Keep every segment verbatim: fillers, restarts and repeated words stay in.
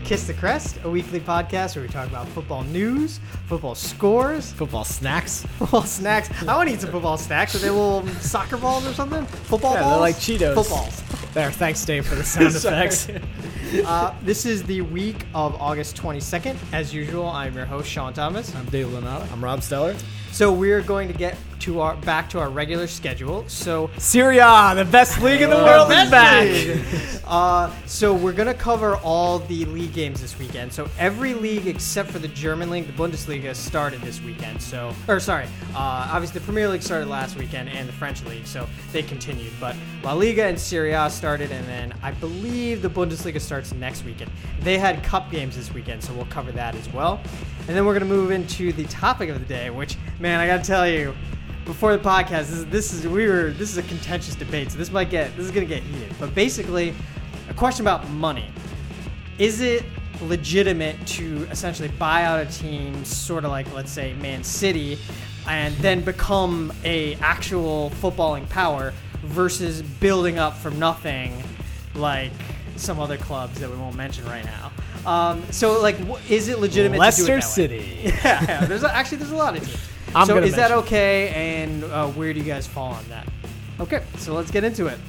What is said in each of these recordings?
Kiss the Crest, a weekly podcast where we talk about football news, football scores, football snacks, football snacks. I want to eat some football snacks. Are they little soccer balls or something? Football yeah, balls? they're like Cheetos. Footballs. There, thanks, Dave, for the sound effects. uh, this is the week of August twenty-second. As usual, I'm your host, Sean Thomas. I'm Dave Lanata. I'm Rob Steller. So we're going to get to our back to our regular schedule. So Serie A, the best league in the world, is back. uh, so we're going to cover all the league games this weekend. So every league except for the German league, the Bundesliga, started this weekend. So, or sorry, uh, obviously the Premier League started last weekend and the French league, so they continued. But La Liga and Serie A started, and then I believe the Bundesliga starts next weekend. They had cup games this weekend, so we'll cover that as well. And then we're going to move into the topic of the day, which, man, I got to tell you, before the podcast, this is, this is we were this is a contentious debate, so this might get this is going to get heated. But basically, a question about money. Is it legitimate to essentially buy out a team, sort of like, let's say, Man City, and then become a actual footballing power versus building up from nothing like some other clubs that we won't mention right now? Um, so, like, wh- is it legitimate Leicester to do it that City. Way? Yeah, yeah. There's a, actually there's a lot of teams. I'm so gonna is that mention. okay, and uh, where do you guys fall on that? Okay, so let's get into it.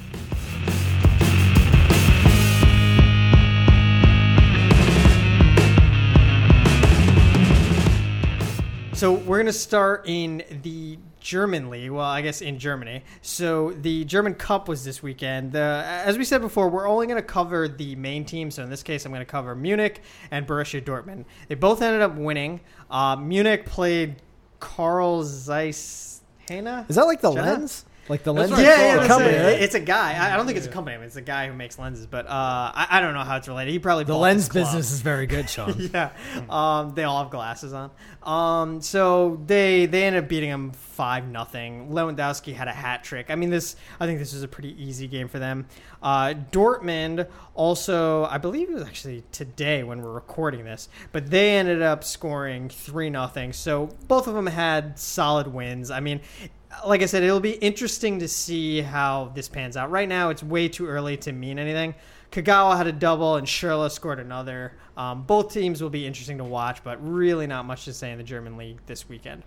So we're going to start in the German league. Well, I guess in Germany. So the German Cup was this weekend. The, as we said before, we're only going to cover the main team. So in this case, I'm going to cover Munich and Borussia Dortmund. They both ended up winning. Uh, Munich played Karl Zeiss Hena. Is that like the Jenna? lens? Like the That's lens? what I Yeah, yeah, thought. that's company, it. right? It's a guy. I, I don't think it's a company. I mean, it's a guy who makes lenses, but uh, I, I don't know how it's related. He probably The bought lens this club. business is very good, Sean. Yeah, um, they all have glasses on. Um, so they they ended up beating them five nothing. Lewandowski had a hat trick. I mean, this I think this was a pretty easy game for them. Uh, Dortmund also, I believe it was actually today when we're recording this, but they ended up scoring three nothing. So both of them had solid wins. I mean, like I said, it'll be interesting to see how this pans out. Right now, it's way too early to mean anything. Kagawa had a double and Schürrle scored another. Um, both teams will be interesting to watch, but really not much to say in the German league this weekend.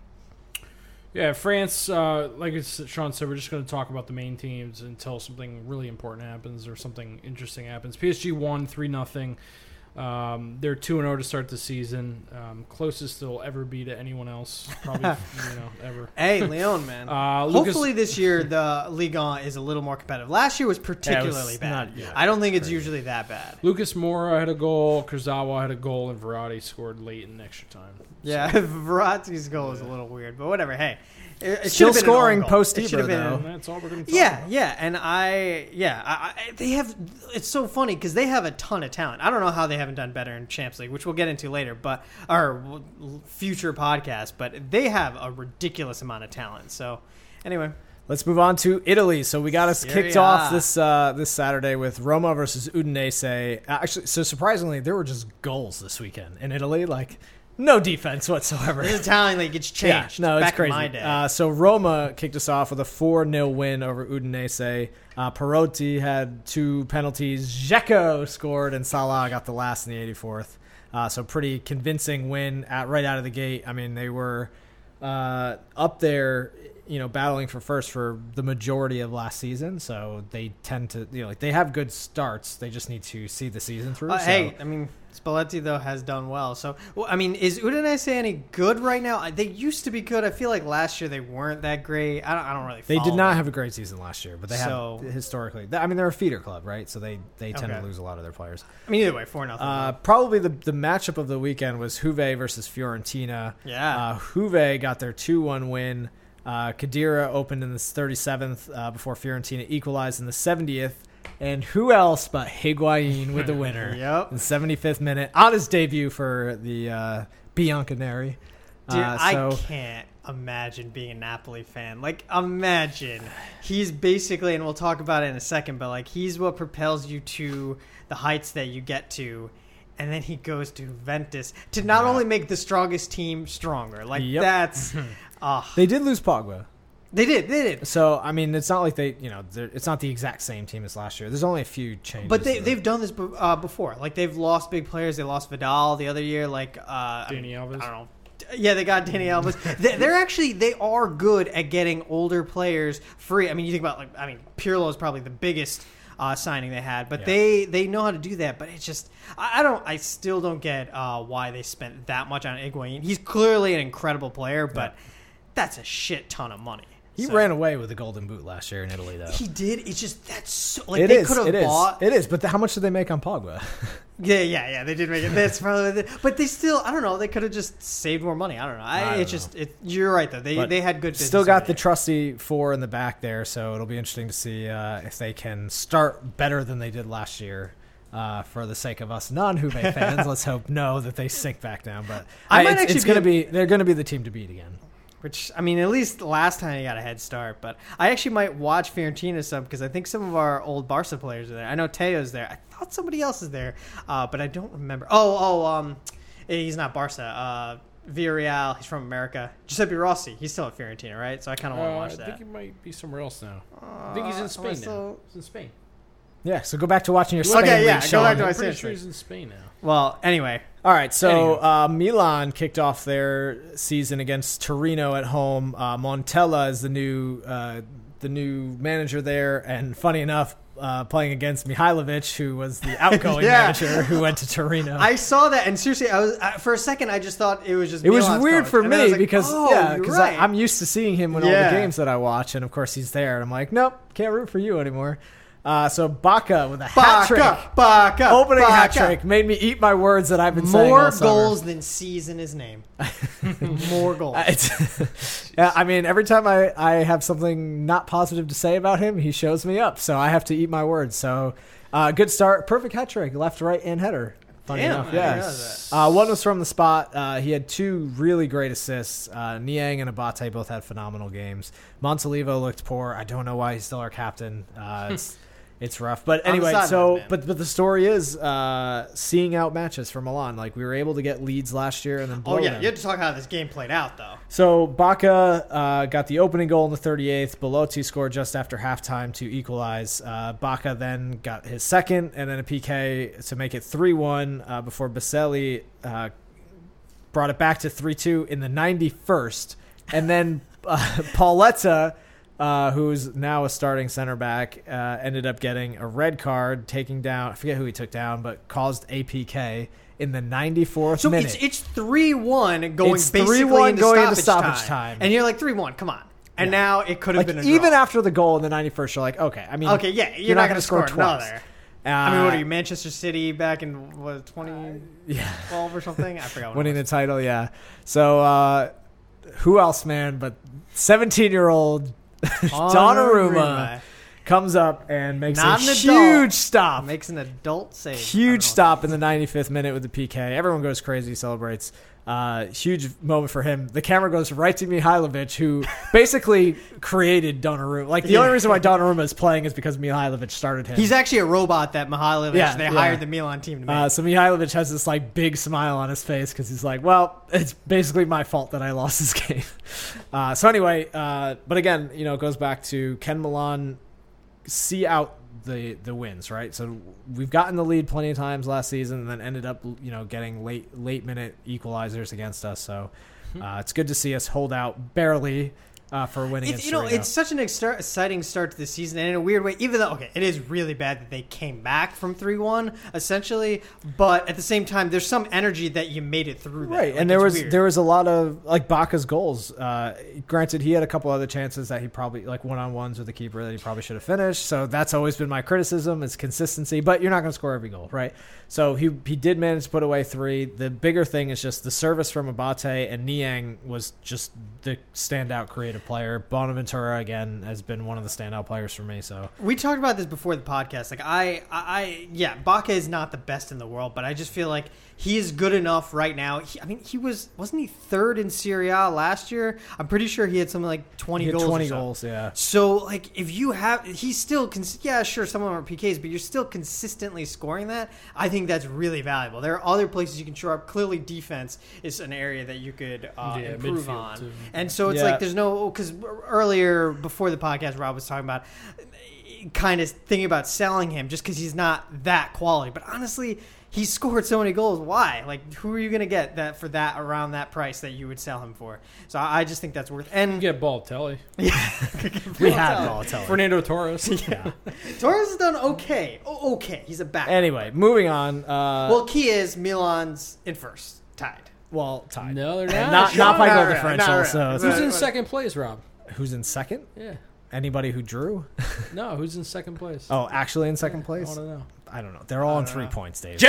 Yeah, France, uh, like Sean said, we're just going to talk about the main teams until something really important happens or something interesting happens. P S G won three nothing. Um, they're two and oh to start the season. Um, closest they'll ever be to anyone else, probably, you know, ever. Hey, Leon, man. Uh, Lucas- Hopefully this year the Ligue one is a little more competitive. Last year was particularly bad. not- yeah, I don't think it's usually that bad. Lucas Moura had a goal, Kurzawa had a goal, and Verratti scored late in extra time. Yeah, Verratti's goal is a little weird, but whatever. Hey, it, it Still should've been an scoring own goal. post It should've Ebro, been- though. And that's all we're going to talk Yeah, about. yeah, and I, yeah, I, I, they have. It's so funny because they have a ton of talent. I don't know how they haven't done better in Champions League, which we'll get into later, but our future podcast. But they have a ridiculous amount of talent. So, anyway, Let's move on to Italy. So we got us Serie kicked A. off this uh, this Saturday with Roma versus Udinese. Actually, so surprisingly, there were just goals this weekend in Italy. Like, no defense whatsoever. this Italian league gets changed. Yeah, no, it's back crazy. in my day. Uh, so Roma kicked us off with a four nil win over Udinese. Uh, Perotti had two penalties. Dzeko scored, and Salah got the last in the eighty-fourth. Uh, so pretty convincing win at, right out of the gate. I mean, they were uh, up there, you know, battling for first for the majority of last season. So they tend to, you know, like they have good starts. They just need to see the season through. Uh, so. Hey, I mean, Spalletti, though, has done well. So, well, I mean, is Udinese any good right now? They used to be good. I feel like last year they weren't that great. I don't, I don't really They follow did not them. have a great season last year, but they So- have historically. I mean, they're a feeder club, right? So they, they tend Okay. to lose a lot of their players. I mean, either way, four nothing. Uh, probably the the matchup of the weekend was Juve versus Fiorentina. Yeah. Uh, Juve got their two one win. Uh, Khedira opened in the thirty-seventh uh, before Fiorentina equalized in the seventieth. And who else but Higuain with the winner Yep. in the seventy-fifth minute on his debut for the uh, Bianconeri. Dude, Uh, so, I can't imagine being a Napoli fan. Like, imagine. He's basically, and we'll talk about it in a second, but, like, he's what propels you to the heights that you get to. And then he goes to Juventus to not only make the strongest team stronger. Like, Yep. that's... Uh, They did lose Pogba. They did. They did. So I mean, it's not like they, you know, it's not the exact same team as last year. There's only a few changes. But they they've done this uh, before. Like they've lost big players. They lost Vidal the other year. Like uh, Danny Alves. I don't know. Yeah, they got Danny Alves. they, they're actually they are good at getting older players free. I mean, you think about like I mean, Pirlo is probably the biggest uh, signing they had, but yeah. they they know how to do that. But it's just I, I don't I still don't get uh, why they spent that much on Higuain. He's clearly an incredible player, but yeah. that's a shit ton of money. He so. ran away with the Golden Boot last year in Italy, though. He did. It's just that's so like it they is, could have it bought. Is. It is, but the, how much did they make on Pogba? yeah, yeah, yeah. They did make it. That's probably. But they still. I don't know. They could have just saved more money. I don't know. I, I don't it's just. It, you're right though. They but they had good. Business still got the there. trusty four in the back there, so it'll be interesting to see uh, if they can start better than they did last year. Uh, for the sake of us non-Juve fans, let's hope no that they sink back down. But I I, might it's, actually it's going to be, be they're going to be the team to beat again. Which, I mean, at least last time he got a head start. But I actually might watch Fiorentina some because I think some of our old Barca players are there. I know Teo's there. I thought somebody else is there, uh, but I don't remember. Oh, oh, um, he's not Barca. Uh, Villarreal. He's from America. Giuseppe Rossi. He's still at Fiorentina, right? So I kind of want to uh, watch I that. think he might be somewhere else now. Uh, I think he's in Spain still... now. He's in Spain. Yeah, so go back to watching your Spain okay, league, yeah, Sean. go back to my I'm pretty Spain sure he's in Spain now. Well, anyway. All right, so uh, Milan kicked off their season against Torino at home. Uh, Montella is the new uh, the new manager there, and funny enough, uh, playing against Mihailovic, who was the outgoing yeah. manager who went to Torino. I saw that, and seriously, I was uh, for a second I just thought it was just. It was Milan's weird coach. for And then I me was like, because oh, yeah, because right. I'm used to seeing him in yeah. all the games that I watch, and of course he's there, and I'm like, nope, can't root for you anymore. Uh, so Baca with a hat trick, Baca, opening Baca. hat trick, made me eat my words that I've been saying More all summer. goals than C's in his name. More goals. Uh, it's, yeah, I mean, every time I, I have something not positive to say about him, he shows me up. So I have to eat my words. So uh, good start, perfect hat trick, left, right, and header. Funny Damn, enough, yeah. Uh, one was from the spot. Uh, he had two really great assists. Uh, Niang and Abate both had phenomenal games. Montalivo looked poor. I don't know why he's still our captain. Uh, it's it's rough, but anyway. So, man. but but the story is uh, seeing out matches for Milan. Like we were able to get leads last year, and then blow oh yeah, them. you have to talk how this game played out though. So Baca uh, got the opening goal in the thirty-eighth. Belotti scored just after halftime to equalize. Uh, Baca then got his second, and then a P K to make it three one uh, before Baselli uh, brought it back to three two in the ninety-first. And then uh, Pauletta, uh, who's now a starting center back, uh, ended up getting a red card, taking down, I forget who he took down, but caused a P K. In the ninety-fourth so minute. So it's three one going it's basically three one into, going stoppage, into stoppage time. time. And you're like, three one, come on. And yeah. now it could have like, been a even draw. after the goal in the ninety-first, you're like, okay. I mean, okay, yeah, you're, you're not, not going to score, score twice. another. Uh, I mean, what are you, Manchester City back in, what, twenty twelve yeah. or something? I forgot what Winning it the was. title, yeah. So, uh, who else, man, but seventeen-year-old Donnarumma comes up and makes Not a an huge adult. stop. Makes an adult save. Huge stop in the ninety-fifth minute with the P K. Everyone goes crazy, celebrates. Uh, huge moment for him. The camera goes right to Mihailovic, who basically created Donnarumma. Like, the Yeah. only reason why Donnarumma is playing is because Mihailovic started him. He's actually a robot that Mihailovic, Yeah, they yeah. hired the Milan team to make. Uh, so Mihailovic has this like big smile on his face because he's like, well, it's basically my fault that I lost this game. Uh, so anyway, uh, but again, you know, it goes back to can Milan see out the the wins, right? So we've gotten the lead plenty of times last season and then ended up, you know, getting late late minute equalizers against us. So uh, it's good to see us hold out barely uh, for winning. It's, you know, Torino. it's such an extra- exciting start to the season, and in a weird way, even though, okay, it is really bad that they came back from three one, essentially, but at the same time, there's some energy that you made it through that. Right, Like, and there it's was weird. there was a lot of like Baca's goals. Uh, granted, he had a couple other chances that he probably like one on ones with the keeper that he probably should have finished. So that's always been my criticism is consistency. But you're not going to score every goal, right? So he he did manage to put away three. The bigger thing is just the service from Abate, and Niang was just the standout creative player. Bonaventura again has been one of the standout players for me. So We talked about this before the podcast. Like I, I, I yeah, Baca is not the best in the world, but I just feel like he is good enough right now. He, I mean, he was wasn't he third in Serie A last year? I'm pretty sure he had something like twenty he had goals. twenty or so. goals, yeah. So like, if you have, he's still, cons- yeah, sure, some of them are P Ks, but you're still consistently scoring that. I think that's really valuable. There are other places you can shore up. Clearly, defense is an area that you could uh, Yeah, improve midfield, on, too. and so it's Yeah. like there's no well, because earlier before the podcast, Rob was talking about kind of thinking about selling him just because he's not that quality. But honestly, he scored so many goals. Why? Like, who are you going to get that for that around that price that you would sell him for? So I just think that's worth. And You get Balotelli. yeah, We had Balotelli. Fernando Torres. Yeah. Torres has done okay. Oh, okay, he's a back. Anyway, moving on. Uh, well, key is Milan's in first, tied. well, tied. No, they're And not. not not by Not goal really, differential. not really. So it's- Who's in But- second place, Rob? who's in second? Yeah. Anybody who drew? No, who's in second place? Oh, actually in second I place? want to know. I don't know. They're all on three points, Dave.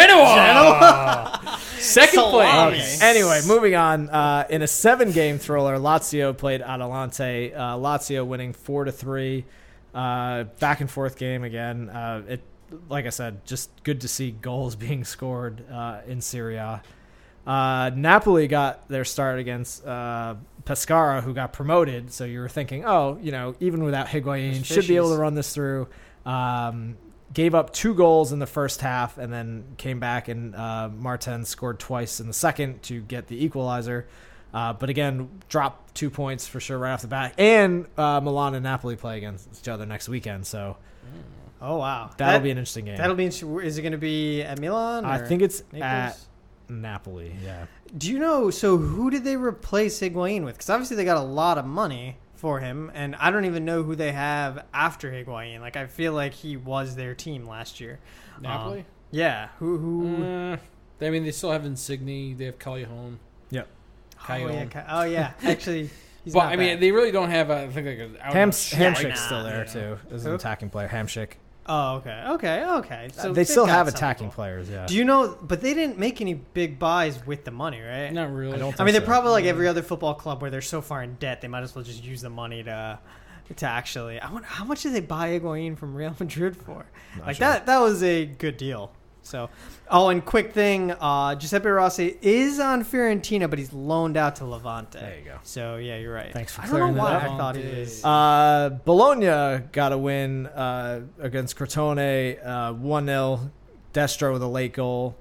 Genoa! Second Salami. place. Okay. Anyway, moving on. Uh, in a seven-game thriller, Lazio played Atalante. Uh, Lazio winning four to three. Uh, back and forth game again. Uh, it, like I said, just good to see goals being scored uh, in Serie A. Uh, Napoli got their start against uh, Pescara, who got promoted. So you were thinking, oh, you know, even without Higuain, There's should be able fishies. to run this through. Um, gave up two goals in the first half and then came back and uh, Martin scored twice in the second to get the equalizer. Uh, but again, dropped two points for sure right off the bat. And uh, Milan and Napoli play against each other next weekend. So Oh wow, that'll That- be an interesting game. That'll be. interesting. Is it going to be at Milan? I or think it's Naples? at Napoli. Yeah. Do you know? So who did they replace Higuain with? Because obviously they got a lot of money for him, and I don't even know who they have after Higuain. Like I feel like he was their team last year. Napoli? Um, yeah. Who? Who? Uh, I mean, they still have Insigne. They have Callejon. Yep. oh, yeah, Callejon. Ca- oh yeah. Actually, he's But not I mean, bad. they really don't have. A, I think like an out Ham- and out striker, Hamschick's still there, you too. know. As an Who? attacking player. Hamschick. Oh okay. Okay. Okay. So they they've still got have some attacking people. players, yeah. Do you know? But they didn't make any big buys with the money, right? Not really. I don't I think mean, they're so. probably like every other football club where they're so far in debt, they might as well just use the money to to actually. I wonder how much did they buy Higuain from Real Madrid for? Not like sure. that. That was a good deal. So, oh, and quick thing, uh, Giuseppe Rossi is on Fiorentina, but he's loaned out to Levante. There you go. So yeah, you're right. Thanks for I don't know clearing that why up. I thought he Levante. was. Uh, Bologna got a win uh, against Crotone, uh, one nil. Destro with a late goal.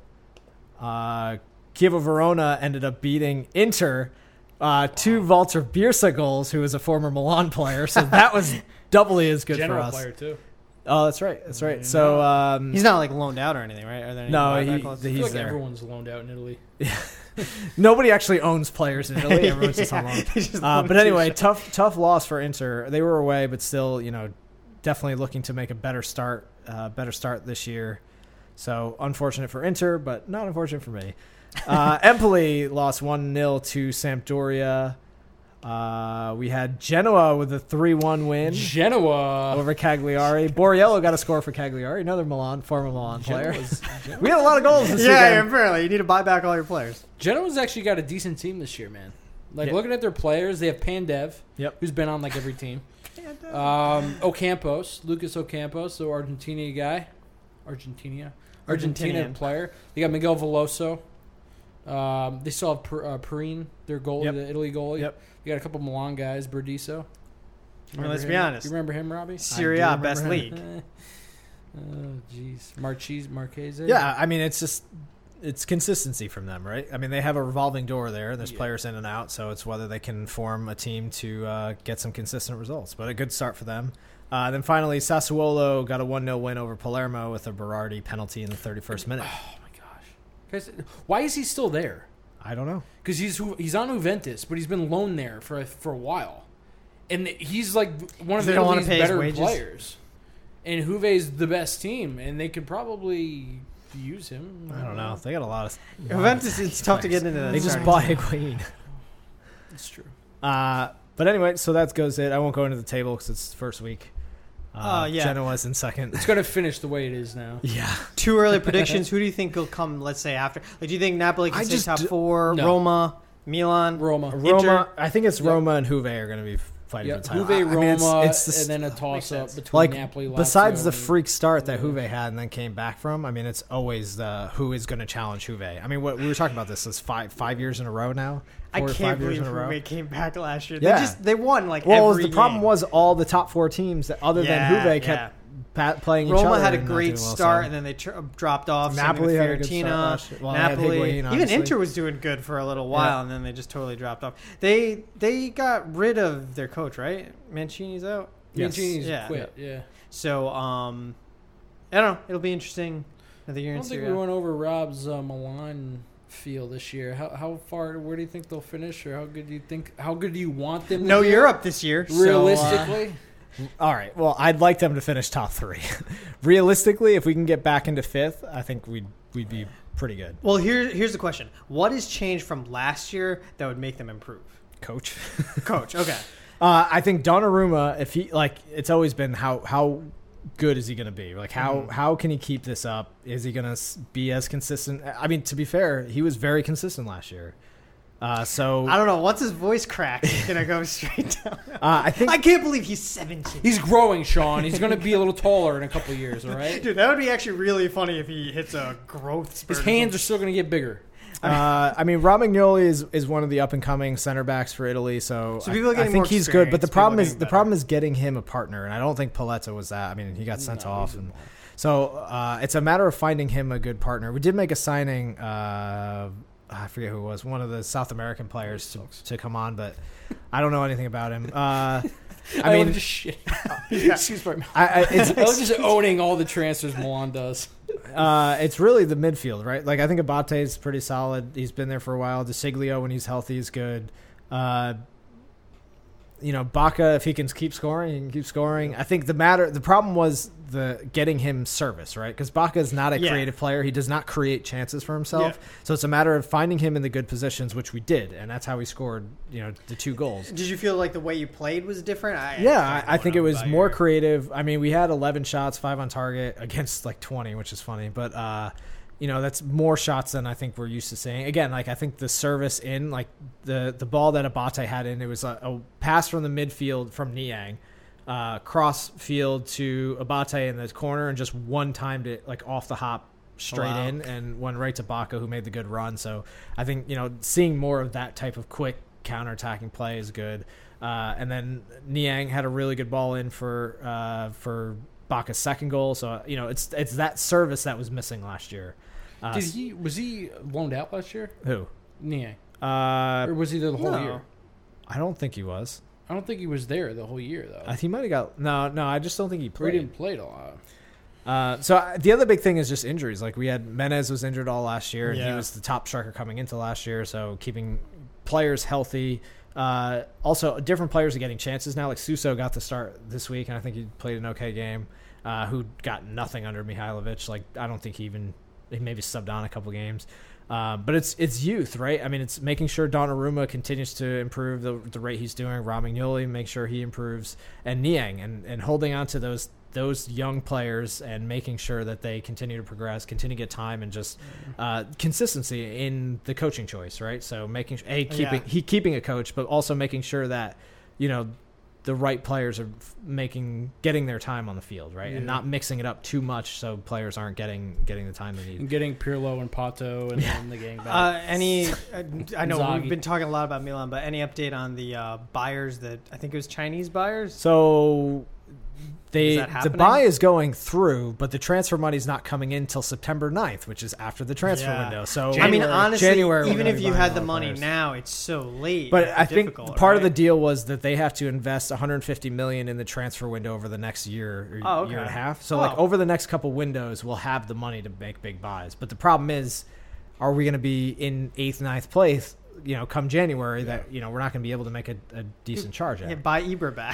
Uh, Chievo Verona ended up beating Inter. Uh, two Walter Birsa goals, who is a former Milan player. So that was doubly as good General for us. player too. Oh, that's right. That's right. So um, He's not like loaned out or anything, right? Are there any No, buyback he- clauses? I He's feel like there. everyone's loaned out in Italy. nobody actually owns players in Italy. Everyone's just on Yeah, loan. they just Uh, loan but to anyway, shit. tough tough loss for Inter. They were away, but still, you know, definitely looking to make a better start, uh, better start this year. So unfortunate for Inter, but not unfortunate for me. Uh, Empoli lost one nil to Sampdoria. Uh, we had Genoa with a three one win Genoa. over Cagliari. Borriello got a score for Cagliari, another Milan, former Milan player. Genoa's, We had a lot of goals this Yeah, weekend. apparently you need to buy back all your players. Genoa's actually got a decent team this year, man. Like Yeah. looking at their players, they have Pandev, Yep. who's been on like every team. Um, Ocampos, Lucas Ocampos, the Argentina guy, Argentina, Argentina Argentinian. player. They got Miguel Veloso. Um, they still have per, uh, Perrine, their goalie, Yep. the Italy goalie. Yep. They got a couple Milan guys, Berdiso. I mean, let's him? be honest. You remember him, Robbie? Serie I A, do best remember league. Oh, jeez. Marchese, Marchese? Yeah, I mean, it's just it's consistency from them, right? I mean, they have a revolving door there. There's Yeah. players in and out, so it's whether they can form a team to uh, get some consistent results. But a good start for them. Uh, then finally, Sassuolo got a one nil win over Palermo with a Berardi penalty in the thirty-first minute. Oh, my gosh. Guys, why is he still there? I don't know. Because he's Ju- he's on Juventus, but he's been loaned there for a, for a while, and he's like one of They don't wanna Italy's pay his better wages? players. And Juve's the best team, and they could probably use him. I don't know. They got a lot of. Juventus, it's tough to get into that. They just starting bought team. Higuain. It's true. Uh, but anyway, so that goes it. I won't go into the table because it's the first week. Uh, Oh, yeah. Genoa's in second. It's going to finish the way it is now. Yeah. Two early predictions. Who do you think will come, let's say, after? Like, do you think Napoli can I stay just top d- four? No. Roma, Milan? Roma. Roma. I think it's Yep. Roma and Juve are going to be fighting Yeah, for the title. Juve, I Roma, mean, it's, it's the and then a makes toss-up sense. between like Napoli, Lazio, besides the and- freak start that Juve had and then came back from, I mean, it's always the who is going to challenge Juve. I mean, what we were talking about this is five five years in a row now. I Four or can't five years believe in a row. Juve came back last year. Yeah. They just they won like Well, every the problem game. was all the top four teams that other Yeah, than Juve kept yeah. pat, playing each Roma other had a and not great doing well, start, so. and then they tr- dropped off. Same Napoli with had a good start Fiorentina, last year. Well, they had Napoli, Higuain, even obviously. Inter was doing good for a little while, Yeah. and then they just totally dropped off. They they got rid of their coach, right? Mancini's out. Yes. Mancini's Yeah. quit. Yeah. So um, I don't know. It'll be interesting. Another year I in don't think Serie we A. went over Rob's uh, Milan feel this year. How how far? Where do you think they'll finish, or how good do you think? How good do you want them? No to be? Europe this year. so, uh, Realistically, All right. Well, I'd like them to finish top three. Realistically, if we can get back into fifth, I think we'd we'd be pretty good. well, here here's the question: what has changed from last year that would make them improve? Coach. Coach. Okay. Uh, I think Donnarumma, if he like, it's always been how how good is he going to be? Like how Mhm. how can he keep this up? Is he going to be as consistent? I mean, to be fair, he was very consistent last year. Uh, so I don't know. Once his voice cracks, he's gonna go straight down. uh, I think I can't believe he's seventeen. he's growing, Sean. He's going to be a little taller in a couple of years. All right. Dude, that would be actually really funny if he hits a growth spurt. His hands are still going to get bigger. Uh, I mean, Romagnoli is, is one of the up and coming center backs for Italy, so, So people are I, I getting think more he's good. But the experience, problem people are is getting the better. problem is getting him a partner, and I don't think Paletta was that. I mean, he got sent No, off, he's and a- so uh, it's a matter of finding him a good partner. We did make a signing. Uh, I forget who it was, one of the South American players to, to come on, but I don't know anything about him. Uh, I mean, just shit. Yeah. Excuse me. I, I, it's, I was just owning all the transfers Milan does. Uh, it's really the midfield, right? Like I think Abate is pretty solid. He's been there for a while. DeSiglio, when he's healthy, is good. Uh, you know, Baca, if he can keep scoring, he can keep scoring. I think the matter, the problem was the getting him service, right? Because Baca is not a Yeah. creative player. He does not create chances for himself. Yeah. So it's a matter of finding him in the good positions, which we did, and that's how we scored. You know, the two goals. Did you feel like the way you played was different? I, Yeah, I, I, I think it was more creative. I mean, we had eleven shots, five on target against like twenty, which is funny. But, uh, you know, that's more shots than I think we're used to seeing. Again, like I think the service in, like the, the ball that Abate had in, it was a, a pass from the midfield from Niang, uh, cross field to Abate in the corner, and just one timed it like off the hop straight Wow. in and went right to Baca, who made the good run. So I think, you know, seeing more of that type of quick counterattacking play is good. Uh, and then Niang had a really good ball in for uh, for Baca's second goal. So you know, it's it's that service that was missing last year. Uh, Did he was he loaned out last year? who? Niang. Uh, Or was he there the whole no. year? I don't think he was. I don't think he was there the whole year though. Uh, he might have got no, no. I just don't think he Or he played. didn't play it a lot. Uh, so uh, the other big thing is just injuries. Like we had Menez was injured all last year, and he Yeah. was the top striker coming into last year. So keeping players healthy. Uh, also, different players are getting chances now. Like Suso got the start this week, and I think he played an okay game. Uh, who got nothing under Mihailovic. Like I don't think he even he maybe subbed on a couple games. Uh, but it's it's youth, right? I mean, it's making sure Donnarumma continues to improve the the rate he's doing. Romagnoli, make sure he improves, and Niang, and, and holding on to those those young players and making sure that they continue to progress, continue to get time, and just uh, consistency in the coaching choice, right? So making a keeping Yeah. he keeping a coach, but also making sure that you know the right players are f- making getting their time on the field, right, and Yeah. not mixing it up too much so players aren't getting getting the time they need. And getting Pirlo and Pato and then the gang back. Uh, any? uh, I know Inzaghi. we've been talking a lot about Milan, but any update on the uh, buyers that I think it was Chinese buyers? So they Is that the happening? buy is going through, but the transfer money is not coming in till September ninth, which is after the transfer Yeah. window. So I mean, January- honestly, January we're even gonna if be you buying had a the lot of money players. now, it's so late. But It's I think difficult, part of the right? deal was that they have to invest one hundred fifty million dollars in the transfer window over the next year or Oh, okay. year and a half. So Oh. like over the next couple windows, we'll have the money to make big buys. But the problem is, are we going to be in eighth, ninth place? You know, come January, that you know we're not going to be able to make a, a decent charge at. Yeah, buy Eber back.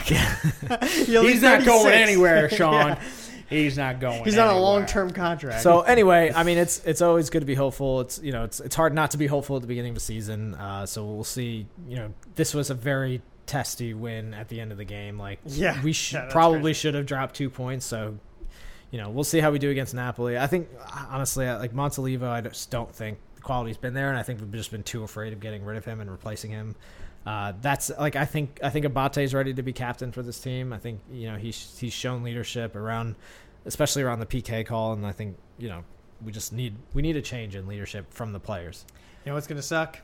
He's not going anywhere, Sean. Yeah. He's not going. He's on a anywhere. long-term contract. So anyway, I mean, it's it's always good to be hopeful. It's you know, it's it's hard not to be hopeful at the beginning of the season. Uh, so we'll see. You know, this was a very testy win at the end of the game. Like, Yeah. we sh- Yeah, that's probably crazy. should have dropped two points. So, you know, we'll see how we do against Napoli. I think honestly, like Montalivo, I just don't think the quality's been there, and I think we've just been too afraid of getting rid of him and replacing him. Uh, that's like I think I think Abate's ready to be captain for this team. I think you know he's he's shown leadership around, especially around the P K call, and I think you know we just need we need a change in leadership from the players. You know what's going to suck?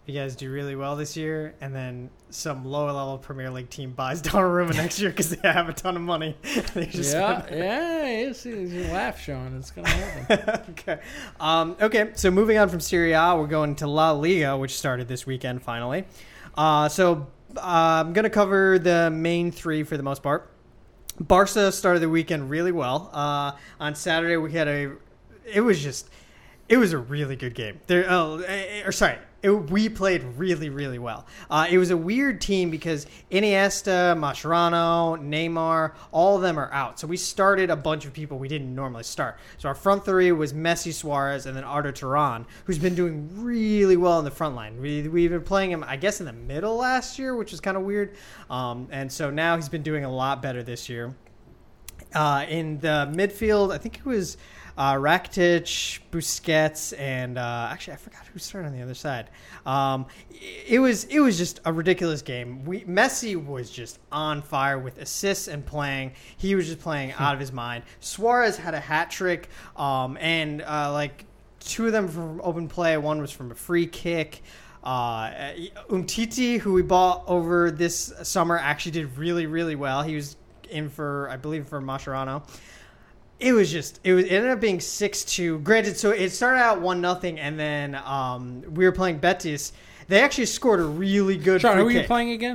if you guys do really well this year, and then some lower level Premier League team buys Donnarumma next year because they have a ton of money. They just Yeah, yeah, you see, you laugh, Sean. It's gonna happen. okay. Um, okay, so moving on from Serie A, we're going to La Liga, which started this weekend finally. Uh, so uh, I'm going to cover the main three for the most part. Barca started the weekend really well. Uh, on Saturday, we had a, it was just, it was a really good game. There, oh, or sorry, it, we played really, really well. Uh, it was a weird team because Iniesta, Mascherano, Neymar, all of them are out. So we started a bunch of people we didn't normally start. So our front three was Messi, Suarez, and then Arda Turan, who's been doing really well in the front line. We, we've been playing him, I guess, in the middle last year, which is kind of weird. Um, and so now he's been doing a lot better this year. Uh, in the midfield, I think it was uh, Rakitic, Busquets, and uh, actually I forgot who started on the other side. Um, it was it was just a ridiculous game. We Messi was just on fire with assists and playing. He was just playing out of his mind. Suarez had a hat trick, um, and uh, like two of them from open play. One was from a free kick. Uh, Umtiti, who we bought over this summer, actually did really really well. He was in for, I believe, for Mascherano. It was just, it was it ended up being six two. Granted, so it started out one nothing, and then um, we were playing Betis. They actually scored a really good Sean, free who are kick. you playing again?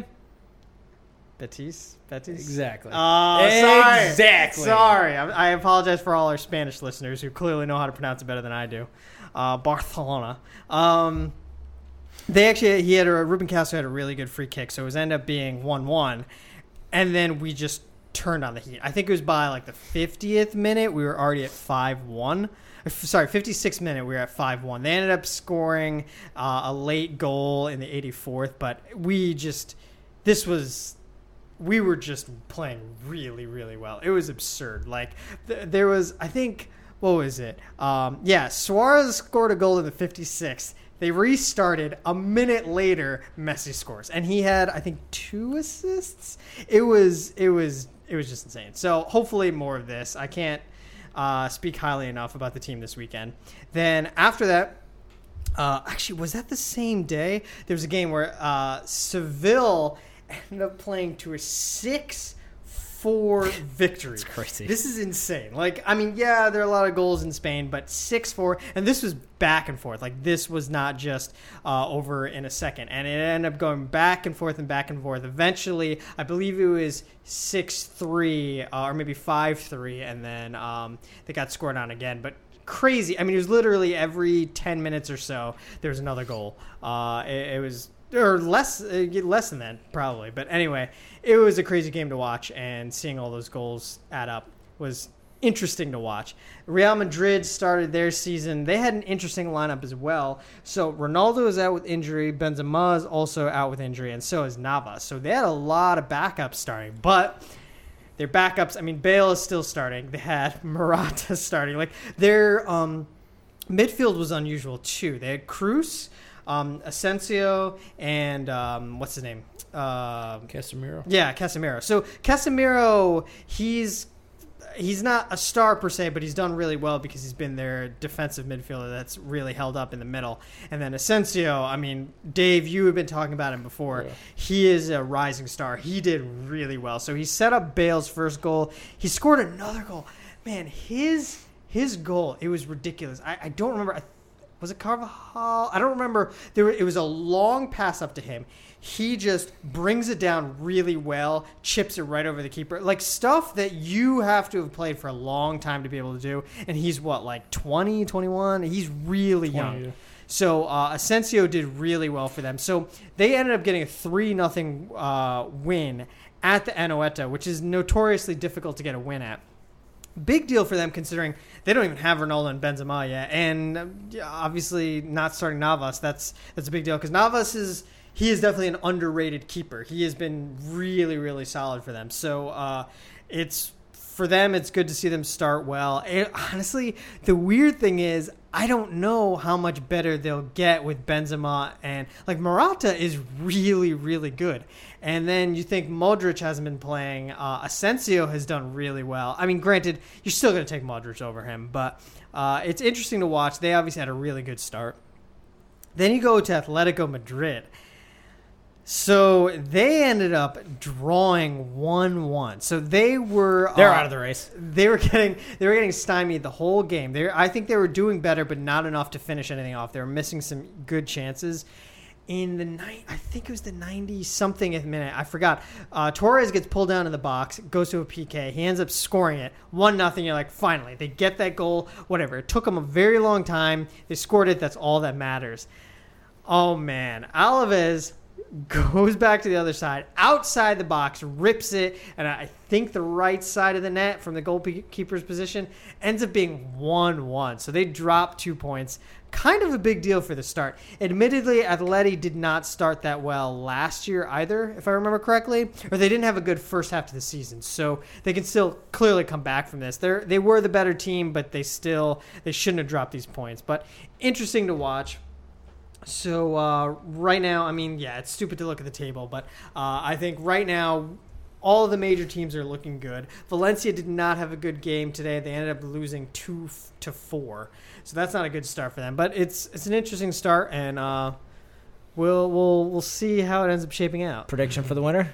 Betis? Betis? Exactly. Oh, sorry. Exactly. Sorry. I, I apologize for all our Spanish listeners who clearly know how to pronounce it better than I do. Uh, Barcelona. Um, they actually, he had a, Ruben Castro had a really good free kick, so it was ended up being one one. And then we just turned on the heat. I think it was by like the fiftieth minute. We were already at five one. Sorry, fifty-sixth minute. We were at five one. They ended up scoring uh, a late goal in the eighty-fourth, but we just, this was, we were just playing really, really well. It was absurd. Like, th- there was, I think, what was it? Um, yeah, Suarez scored a goal in the fifty-sixth. They restarted. A minute later, Messi scores, and he had, I think, two assists. It was, it was, it was just insane. So hopefully more of this. I can't uh, speak highly enough about the team this weekend. Then after that, uh, actually, was that the same day? There was a game where uh, Seville ended up playing to a six four victory. It's crazy. This is insane. Like, I mean, yeah, there are a lot of goals in Spain, but six four, and this was back and forth. Like, this was not just uh, over in a second, and it ended up going back and forth and back and forth. Eventually, I believe it was six three uh, or maybe five three, and then um, they got scored on again. But crazy. I mean, it was literally every ten minutes or so there was another goal. Uh, it, it was. Or less, uh, less than that, probably. But anyway, it was a crazy game to watch, and seeing all those goals add up was interesting to watch. Real Madrid started their season. They had an interesting lineup as well. So Ronaldo is out with injury. Benzema is also out with injury, and so is Navas. So they had a lot of backups starting. But their backups, I mean, Bale is still starting. They had Morata starting. Like, their um, midfield was unusual, too. They had Cruz, Um, Asensio, and um, what's his name? Uh, Casemiro. Yeah, Casemiro. So Casemiro, he's he's not a star per se, but he's done really well because he's been their defensive midfielder that's really held up in the middle. And then Asensio, I mean, Dave, you have been talking about him before. Yeah. He is a rising star. He did really well. So he set up Bale's first goal. He scored another goal. Man, his his goal, it was ridiculous. I, I don't remember. I, Was it Carvajal? I don't remember. There, were, it was a long pass up to him. He just brings it down really well, chips it right over the keeper. Like, stuff that you have to have played for a long time to be able to do. And he's, what, like twenty, twenty-one? He's really young. Yeah. So uh, Asensio did really well for them. So they ended up getting a three nothing uh, win at the Anoeta, which is notoriously difficult to get a win at. Big deal for them considering they don't even have Ronaldo and Benzema yet, and uh, obviously not starting Navas. That's that's a big deal because Navas is he is definitely an underrated keeper. He has been really really solid for them. So uh, it's for them. It's good to see them start well. And honestly, the weird thing is I don't know how much better they'll get with Benzema, and like Morata is really really good. And then you think Modric hasn't been playing. Uh, Asensio has done really well. I mean, granted, you're still going to take Modric over him, but uh, it's interesting to watch. They obviously had a really good start. Then you go to Atletico Madrid. So they ended up drawing one one. So they were They're uh, out of the race. They were getting they were getting stymied the whole game. They I think they were doing better, but not enough to finish anything off. They were missing some good chances. In the night, I think it was the ninety something minute. I forgot. Uh, Torres gets pulled down in the box, goes to a P K. He ends up scoring it one nothing. You're like, finally, they get that goal. Whatever. It took them a very long time. They scored it. That's all that matters. Oh man, Alaves goes back to the other side, outside the box, rips it, and I think the right side of the net from the goalkeeper's position ends up being one one. So they drop two points. Kind of a big deal for the start. Admittedly, Atleti did not start that well last year either, if I remember correctly, or they didn't have a good first half of the season. So they can still clearly come back from this. They they were the better team, but they still they shouldn't have dropped these points. But interesting to watch. So uh, right now, I mean, yeah, it's stupid to look at the table, but uh, I think right now all of the major teams are looking good. Valencia did not have a good game today. They ended up losing two to four, so that's not a good start for them. But it's it's an interesting start, and uh, we'll we'll we'll see how it ends up shaping out. Prediction for the winner?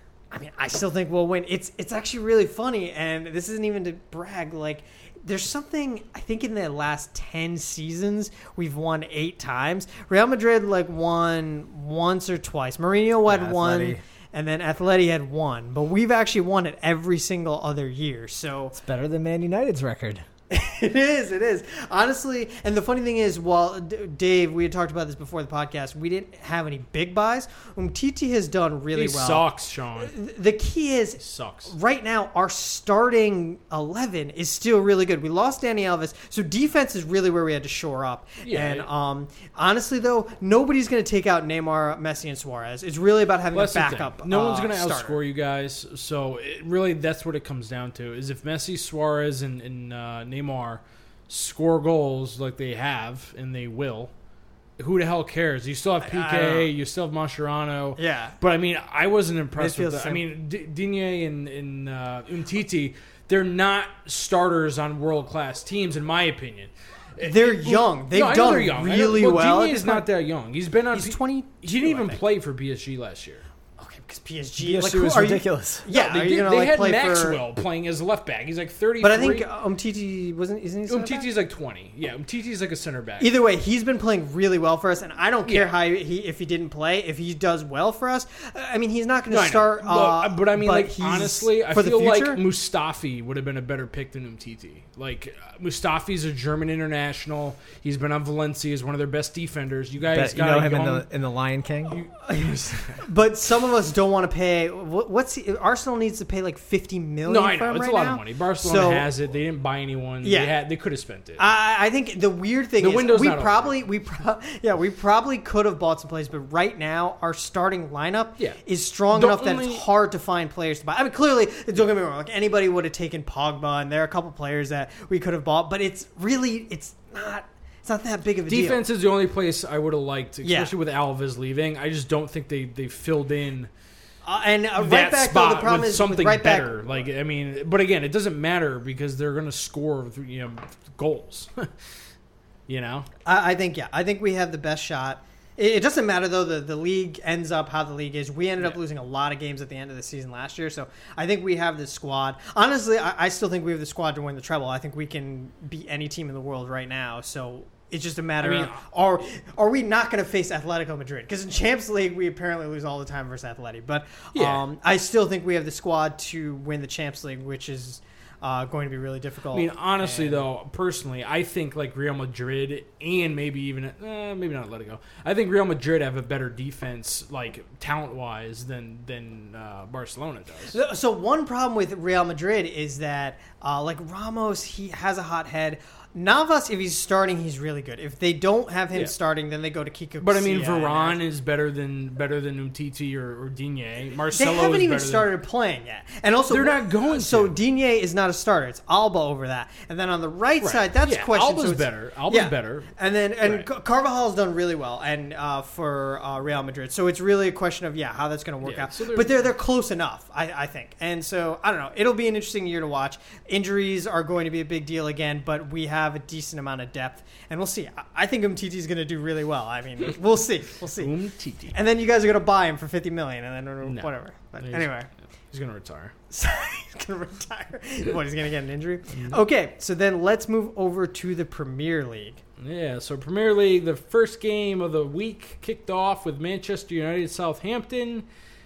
I mean, I still think we'll win. It's it's actually really funny, and this isn't even to brag. Like, there's something, I think in the last ten seasons, we've won eight times. Real Madrid, like, won once or twice. Mourinho had Yeah, one, Atleti. and then Atleti had one. But we've actually won it every single other year. So It's better than Man United's record. it is, it is. Honestly, and the funny thing is, while D- Dave, we had talked about this before the podcast, we didn't have any big buys. Umtiti has done really He well. sucks, Sean. The key is, He sucks. right now, our starting eleven is still really good. We lost Dani Alves, so defense is really where we had to shore up. Yeah. And um, honestly, though, nobody's going to take out Neymar, Messi, and Suarez. It's really about having That's a the thing. backup. No uh, one's going to starter. outscore you guys. So it, really, that's what it comes down to. Is if Messi, Suarez, and, and uh, Neymar score goals like they have, and they will, who the hell cares? You still have P I- I don't know. K, you still have Mascherano. Yeah. But, I mean, I wasn't impressed with Midfield's that. I sim- mean, D- Digne and, and uh, Umtiti, they're not starters on world-class teams, in my opinion. They're young. They've No, I know done they're young. I know- really well. Digne is not that young. He's been on. He's P- twenty-two, He didn't even I think. play for P S G last year. Okay, because P S G, P S G like, who was are you- ridiculous. Yeah, they are did. you gonna, they like, had play Maxwell for? playing as a left back. He's like thirty-three. But I think Umtiti wasn't. Isn't he? center back? Umtiti's like twenty. Yeah, Umtiti's like a center back. Either way, he's been playing really well for us, and I don't care Yeah. how he if he didn't play. If he does well for us, I mean, he's not going No, to I know. start. Look, Uh, but I mean, like he's- honestly, I for feel the like future, Mustafi would have been a better pick than Umtiti. Like uh, Mustafi's a German international. He's been on Valencia. He's one of their best defenders. You guys Bet you got know a him in young- the in the Lion King. but some of us don't want to pay. What, what's he, Arsenal needs to pay like fifty million? No, I for know him it's right a lot now. of money. Barcelona So- has it. They didn't buy anyone. Yeah. they, had, they could have spent it. I, I think the weird thing The is window's we not probably we pro- yeah we probably could have bought some players, but right now our starting lineup Yeah. is strong The enough that only- it's hard to find players to buy. I mean, clearly, don't get me wrong. Like anybody would have taken Pogba, and there are a couple players that we could have bought, but it's really it's not it's not that big of a deal. Defense is the only place I would have liked, especially Yeah. with Alves leaving. I just don't think they, they filled in Uh, and uh, right that back though, spot the problem with is something with right back, better. Like I mean, but again, it doesn't matter because they're going to score, you know, goals. you know, I, I think yeah, I think we have the best shot. It, it doesn't matter though. The the league ends up how the league is. We ended up Yeah. losing a lot of games at the end of the season last year, so I think we have the squad. Honestly, I, I still think we have the squad to win the treble. I think we can beat any team in the world right now. So. It's just a matter I mean, of are are we not going to face Atletico Madrid? Because in Champions League we apparently lose all the time versus Atleti. But Yeah. um, I still think we have the squad to win the Champions League, which is uh, going to be really difficult. I mean, honestly And- though, personally, I think like Real Madrid and maybe even eh, maybe not Atletico. I think Real Madrid have a better defense, like talent wise, than than uh, Barcelona does. So one problem with Real Madrid is that, uh, like Ramos, he has a hot head. Navas, if he's starting, he's really good. If they don't have him Yeah. starting, then they go to Kiko. But I mean, Casilla and Varane is better than better than Umtiti or, or Digne. They Marcelo haven't is even better than- started playing yet, and also They're not going So to. Digne is not a starter; it's Alba over that. And then on the right, Right. side, that's Yeah, a question. Alba's so it's- better. Alba's better. And then and Right. Car- Carvajal's done really well, and uh, for uh, Real Madrid. So it's really a question of yeah, how that's going to work Yeah, out. so they're- but they're they're close enough, I, I think. And so I don't know. It'll be an interesting year to watch. Injuries are going to be a big deal again, but we have have a decent amount of depth, and we'll see. I, I think Umtiti is going to do really well. I mean, we'll see. We'll see. Umtiti. And then you guys are going to buy him for fifty million dollars, and then No. whatever. But He's- anyway. He's going to retire. So he's going to retire. What, he's going to get an injury? Okay, so then let's move over to the Premier League. Yeah, so Premier League, the first game of the week kicked off with Manchester United Southampton,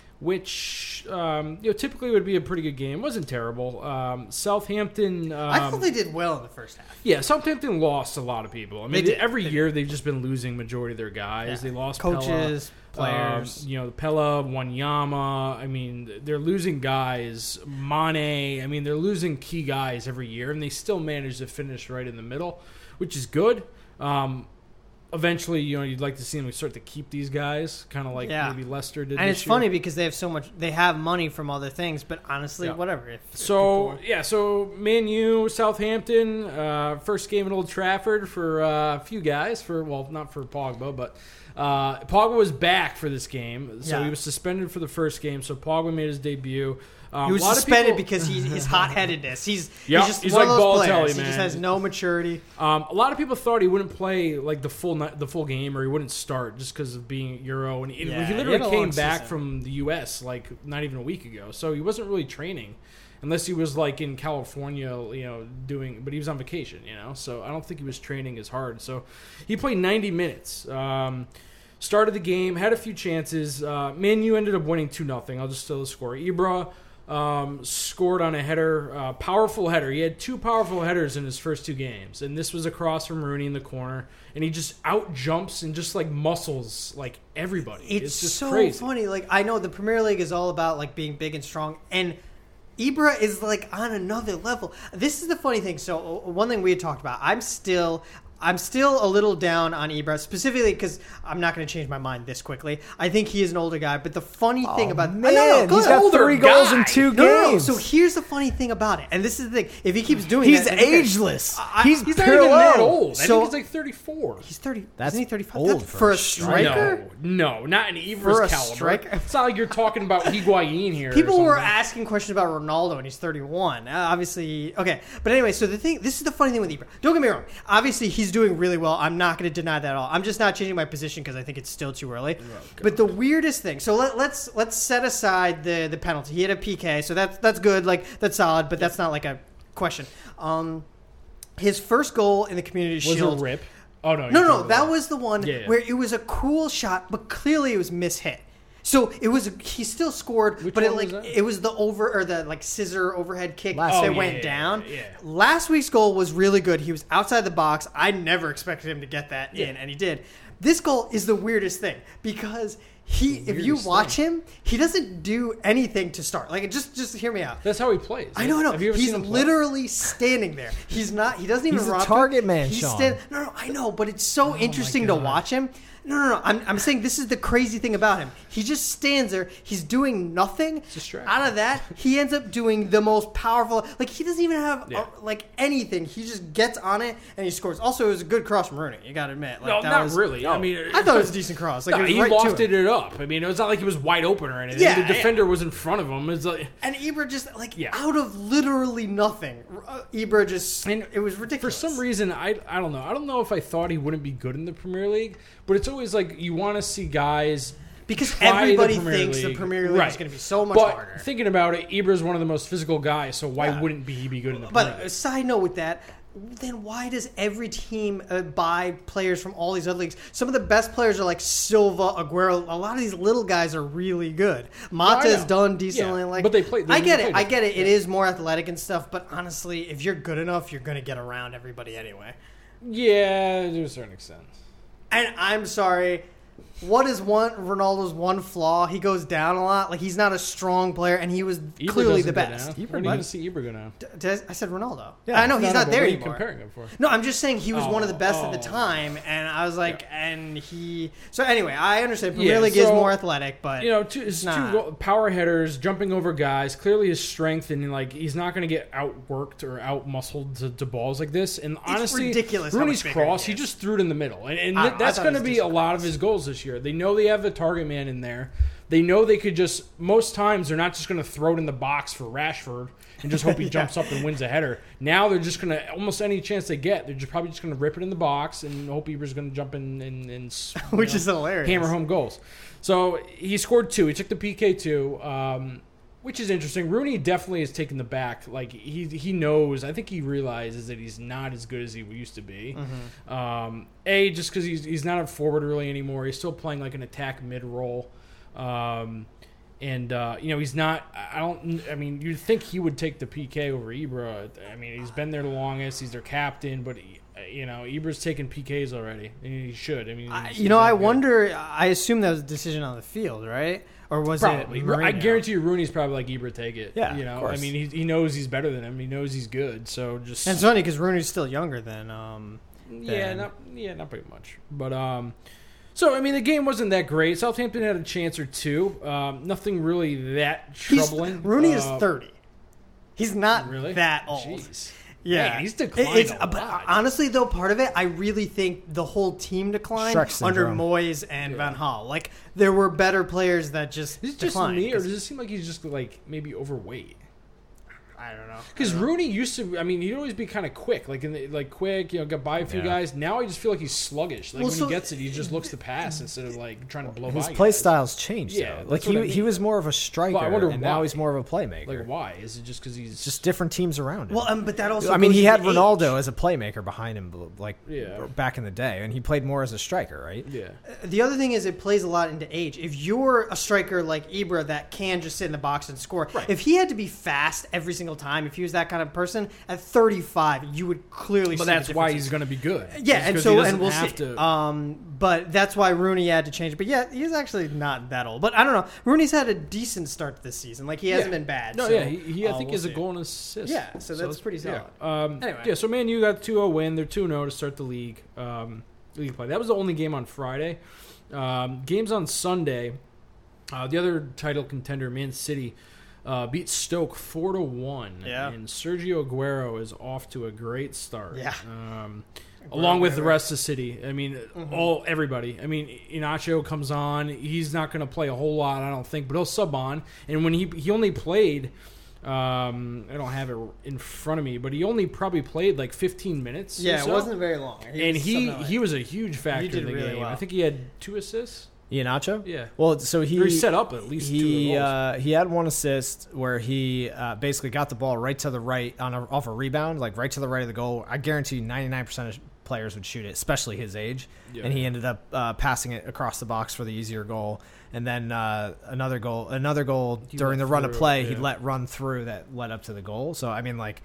which um, you know typically would be a pretty good game. It wasn't terrible. Um, Southampton. Um, I thought they did well in the first half. Yeah, Southampton lost a lot of people. I mean, They did. every They year they've just been losing majority of their guys. Yeah. They lost Coaches, Pella, players. um, you know, Pella, Wanyama. I mean, they're losing guys. Mane. I mean, they're losing key guys every year, and they still manage to finish right in the middle, which is good. Um, eventually, you know, you'd like to see them start to keep these guys, kind of like Yeah. maybe Leicester did. And this it's year. funny because they have so much, they have money from other things, but honestly, Yeah. whatever. If, if So people- yeah, so Man U, Southampton, uh, first game at Old Trafford for uh, a few guys. For well, not for Pogba, but uh, Pogba was back for this game, so Yeah. he was suspended for the first game. So Pogba made his debut. Um, he was a lot of suspended people- because he, his hot-headedness. He's, Yeah, he's just he's one like of those Balotelli, players. He man. just has no maturity. Um, a lot of people thought he wouldn't play like the full ni- the full game, or he wouldn't start just because of being Euro. And he- Yeah, he he literally had a came long back season. from the U S like not even a week ago, so he wasn't really training, unless he was like in California, you know, doing. But he was on vacation, you know, so I don't think he was training as hard. So he played ninety minutes. Um, started the game, had a few chances. Uh, Man U ended up winning two nothing. I'll just tell the score. Ibra. Um, scored on a header, uh, powerful header. He had two powerful headers in his first two games, and this was across from Rooney in the corner, and he just out jumps and just like muscles like everybody. It's, It's, just so crazy. funny. Like, I know the Premier League is all about like being big and strong, and Ibra is like on another level. This is the funny thing. So uh, one thing we had talked about, I'm still. I'm still a little down on Ibra, specifically because I'm not going to change my mind this quickly. I think he is an older guy, but the funny thing Oh, about man, no, no, go he's ahead. got Older three goals in guy. two No, no, no. games. So here's the funny thing about it, and this is the thing: if he keeps doing, He's that, then okay. ageless. I- he's He's not even parallel. that old. I So- think he's like thirty-four. He's thirty. That's isn't he thirty-five? old That's for for a a striker. No, no, not in Ibra's For a caliber. striker? It's not like you're talking about Higuain here. or People were something. asking questions about Ronaldo, and he's thirty-one. Uh, obviously, okay. But anyway, so the thing, this is the funny thing with Ibra. Don't get me wrong. Obviously, he's doing really well. I'm not going to deny that at all. I'm just not changing my position because I think it's still too early. But the weirdest thing, so let, let's let's set aside the the penalty. He had a P K, so that's that's good. Like that's solid, but that's not like a question. Um, his first goal in the Community Was Shield. a rip. Oh no, No, you're no, talking that about- was the one Yeah, yeah. where it was a cool shot, but clearly it was mishit. So it was he still scored, Which but it one like was that? it was the over or the like scissor overhead kick Last that Oh, yeah, went yeah, down. yeah. Last week's goal was really good. He was outside the box. I never expected him to get that in, and he did. This goal is the weirdest thing because he, if you Weirdest watch him, he doesn't do anything to start. Like just, just hear me out. That's how he plays. I know, I know. Have you ever He's seen him play? literally standing there. He's not. He doesn't even. He's a rock target it. man, He's Sean. stand- no, no, I know, but it's so interesting to God. watch him. No, no, no. I'm, I'm saying this is the crazy thing about him. He just stands there. He's doing nothing. distracting. Out of that, he ends up doing the most powerful. Like he doesn't even have Yeah. uh, like anything. He just gets on it and he scores. Also, it was a good cross from Rooney. You got to admit. Like, No, that not was, really. I mean, I thought it was a decent cross. Like No, it was he right to lofted him. it up. I mean, it was not like he was wide open or anything. Yeah, the yeah. defender was in front of him. It's like And Ibra just like Yeah. out of literally nothing. Uh, Ibra just And it was for ridiculous. some reason, I I don't know. I don't know if I thought he wouldn't be good in the Premier League, but it's always like you want to see guys Because try the everybody Premier thinks the League. Premier League Right. is going to be so much but harder. thinking about it, Ibra's one of the most physical guys, so why Yeah. wouldn't be he be good in the Premier But League? a side note with that, then why does every team uh, buy players from all these other leagues? Some of the best players are like Silva, Aguero. A lot of these little guys are really good. Mata's know. done decently. Yeah, like, but they play- they I get play it. I get it. different. It is more athletic and stuff. But honestly, if you're good enough, you're going to get around everybody anyway. Yeah, to a certain extent. And I'm sorry. What is one Ronaldo's one flaw? He goes down a lot. Like he's not a strong player, and he was Ibra clearly doesn't the go best. down. Ibra Where do you might- even see Ibra go now? D- did I, I said Ronaldo. Yeah. I know he's No, no, not but there what are you anymore. comparing him for? No, I'm just saying he was one of the best at the Oh, oh. time, and I was like, and he. So anyway, I understand Yeah, Premier League is so, more athletic, but You know, two, his Nah. two go- power headers, jumping over guys. Clearly, his strength and like he's not going to get outworked or out muscled to, to balls like this. And honestly, ridiculous how Rooney's much bigger cross, he he is. just threw it in the middle, and, and I th- don't know, I that's thought going it to was be a decent lot cross. of his goals this year. They know they have the target man in there. they know they could just, most times they're not just going to throw it in the box for Rashford and just hope he yeah. jumps up and wins a header. Now they're just going to, almost any chance they get, they're just probably just going to rip it in the box and hope Ibra's going to jump in and, and which know, is hilarious. Hammer home goals. So he scored two. He took the P K too, um, which is interesting. Rooney definitely has taken the back. Like he he knows, I think he realizes that he's not as good as he used to be. Mm-hmm. Um, a, just because he's, he's not a forward really anymore. He's still playing like an attack mid role. Um, And, uh, you know, he's not – I don't – I mean, you'd think he would take the P K over Ibra. I mean, he's been there the longest. He's their captain. But, he, you know, Ibra's taken P Ks already. And he should. I mean, I, you know, I good. wonder – I assume that was a decision on the field, right? Or was probably. it Mourinho? I guarantee you Rooney's probably like, Ibra, take it. Yeah, you know, of course. I mean, he, he knows he's better than him. He knows he's good. So just – And it's funny because Rooney's still younger than um, – Yeah, not, yeah, not pretty much. But – um. So, I mean, the game wasn't that great. Southampton had a chance or two. Um, nothing really that troubling. He's, Rooney uh, is thirty. He's not really? that old. Jeez. Yeah. Man, he's declined it's, a lot. Honestly, though, part of it, I really think the whole team declined under Moyes and yeah. Van Gaal. Like, there were better players that just Is it declined. just me, or does it seem like he's just, like, maybe overweight? I don't know. Because Rooney used to, I mean, he'd always be kind of quick, like in the, like quick, you know, get by a few yeah. guys. Now I just feel like he's sluggish. Like well, when so, he gets it, he just looks to pass instead of like trying to blow his by. His play guys. style's changed. Yeah, though. like he I mean. he was more of a striker, well, I wonder and why. Now he's more of a playmaker. Like why? Is it just because he's just different teams around him? Well, um, but that also. I mean, he had Ronaldo age. as a playmaker behind him, like yeah. back in the day, and he played more as a striker, right? Yeah. The other thing is, it plays a lot into age. If you're a striker like Ibra that can just sit in the box and score, right. if he had to be fast every single time, if he was that kind of person at thirty-five, you would clearly. But see that's the why he's going to be good. Yeah, and so and we'll see. To... Um, but that's why Rooney had to change. But yeah, he's actually not that old. But I don't know. Rooney's had a decent start this season. Like he hasn't yeah. been bad. No, so, yeah, he, he I uh, think we'll he has see. a goal and assist. Yeah, so that's so pretty solid. Yeah. Um, anyway, yeah. So Man U got two oh win. They're two oh to start the league. Um, league play. That was the only game on Friday. Um, games on Sunday. Uh, the other title contender, Man City, uh, beat Stoke four to one. Yeah. And Sergio Aguero is off to a great start. Yeah. Um, along with the rest of City. I mean, mm-hmm. all everybody. I mean, Inacio comes on. He's not going to play a whole lot, I don't think, but he'll sub on. And when he he only played, um, I don't have it in front of me, but he only probably played like fifteen minutes. Yeah, or so. It wasn't very long. He and he he was a huge factor he did in the really game. well. I think he had two assists. Iheanacho? Yeah. Well, so he, he set up at least he, two goals. Uh, he had one assist where he uh, basically got the ball right to the right on a, off a rebound, like right to the right of the goal. I guarantee you ninety-nine percent of players would shoot it, especially his age. Yeah. And he ended up uh, passing it across the box for the easier goal. And then uh, another goal, another goal he during the run through, of play, yeah. he let run through that led up to the goal. So I mean, like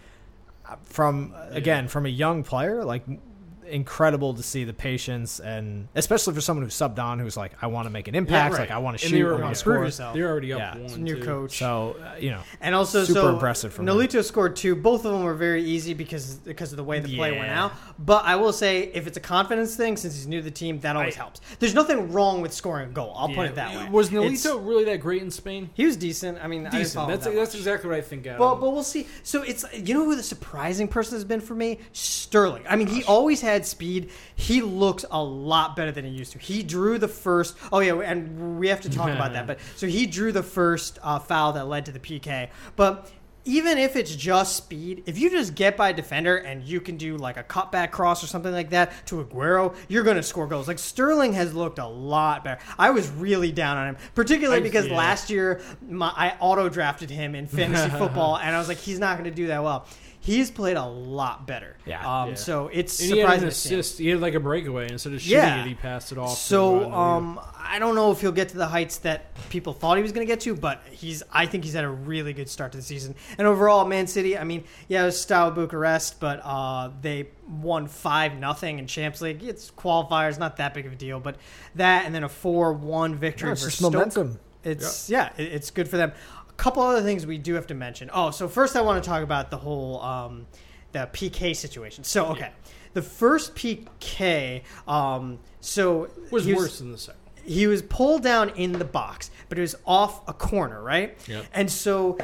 from again yeah. from a young player, like. Incredible to see the patience, and especially for someone who's subbed on, who's like, I want to make an impact, yeah, right. like I want to and shoot, were, I want yeah. to score. yourself. They're already up yeah. one. It's a new too. coach, so uh, you know, and also super so impressive from Nolito scored two. Both of them were very easy because because of the way the yeah. play went out. But I will say, if it's a confidence thing, since he's new to the team, that always I, helps. There's nothing wrong with scoring a goal. I'll yeah. put it that way. Was Nolito it's, really that great in Spain? He was decent. I mean, decent. I That's that that's much. exactly what I think. Adam. But but we'll see. So it's you know who the surprising person has been for me? Sterling. I mean, he always had speed. He looks a lot better than he used to. He drew the first. Oh yeah, and we have to talk about that. But so he drew the first uh, foul that led to the P K. But even if it's just speed, if you just get by a defender and you can do like a cutback cross or something like that to Aguero, you're going to score goals. Like Sterling has looked a lot better. I was really down on him, particularly because I, yeah. last year my, I auto drafted him in fantasy football, and I was like, he's not going to do that well. He's played a lot better. Yeah. Um, yeah. So it's and surprising. He had an assist. He had like a breakaway instead of shooting yeah. it. He passed it off. So to, uh, um, I don't know if he'll get to the heights that people thought he was going to get to, but he's. I think he's had a really good start to the season. And overall, Man City. I mean, yeah, it was Steaua Bucharest, but uh, they won five nothing in Champions League. It's qualifiers, not that big of a deal, but that and then a four one victory No, for it's just Stoke. momentum. It's yeah, yeah it, it's good for them. A couple other things we do have to mention. Oh, so first I want to talk about the whole. Um, The P K situation. So okay, yeah. the first P K, um, so was he worse than the second. He was pulled down in the box, but it was off a corner, right? Yep. And so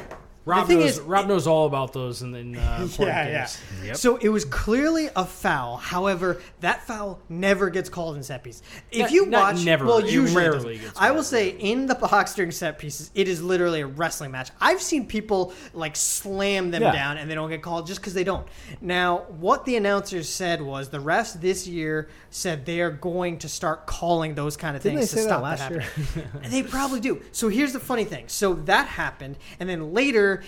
Rob thing knows. is- Rob knows all about those, and then uh, important Yeah, yeah. games. Yep. So it was clearly a foul. However, that foul never gets called in set pieces. If Not- you not watch, never. well, It usually it rarely doesn't. gets I will called. say in the box during set pieces, it is literally a wrestling match. I've seen people like slam them Yeah. down and they don't get called just because they don't. Now, what the announcers said was the refs this year said they are going to start calling those kind of Didn't things they to say that stop that, last year? happening. And they probably do. So here's the funny thing. So that happened, and then later,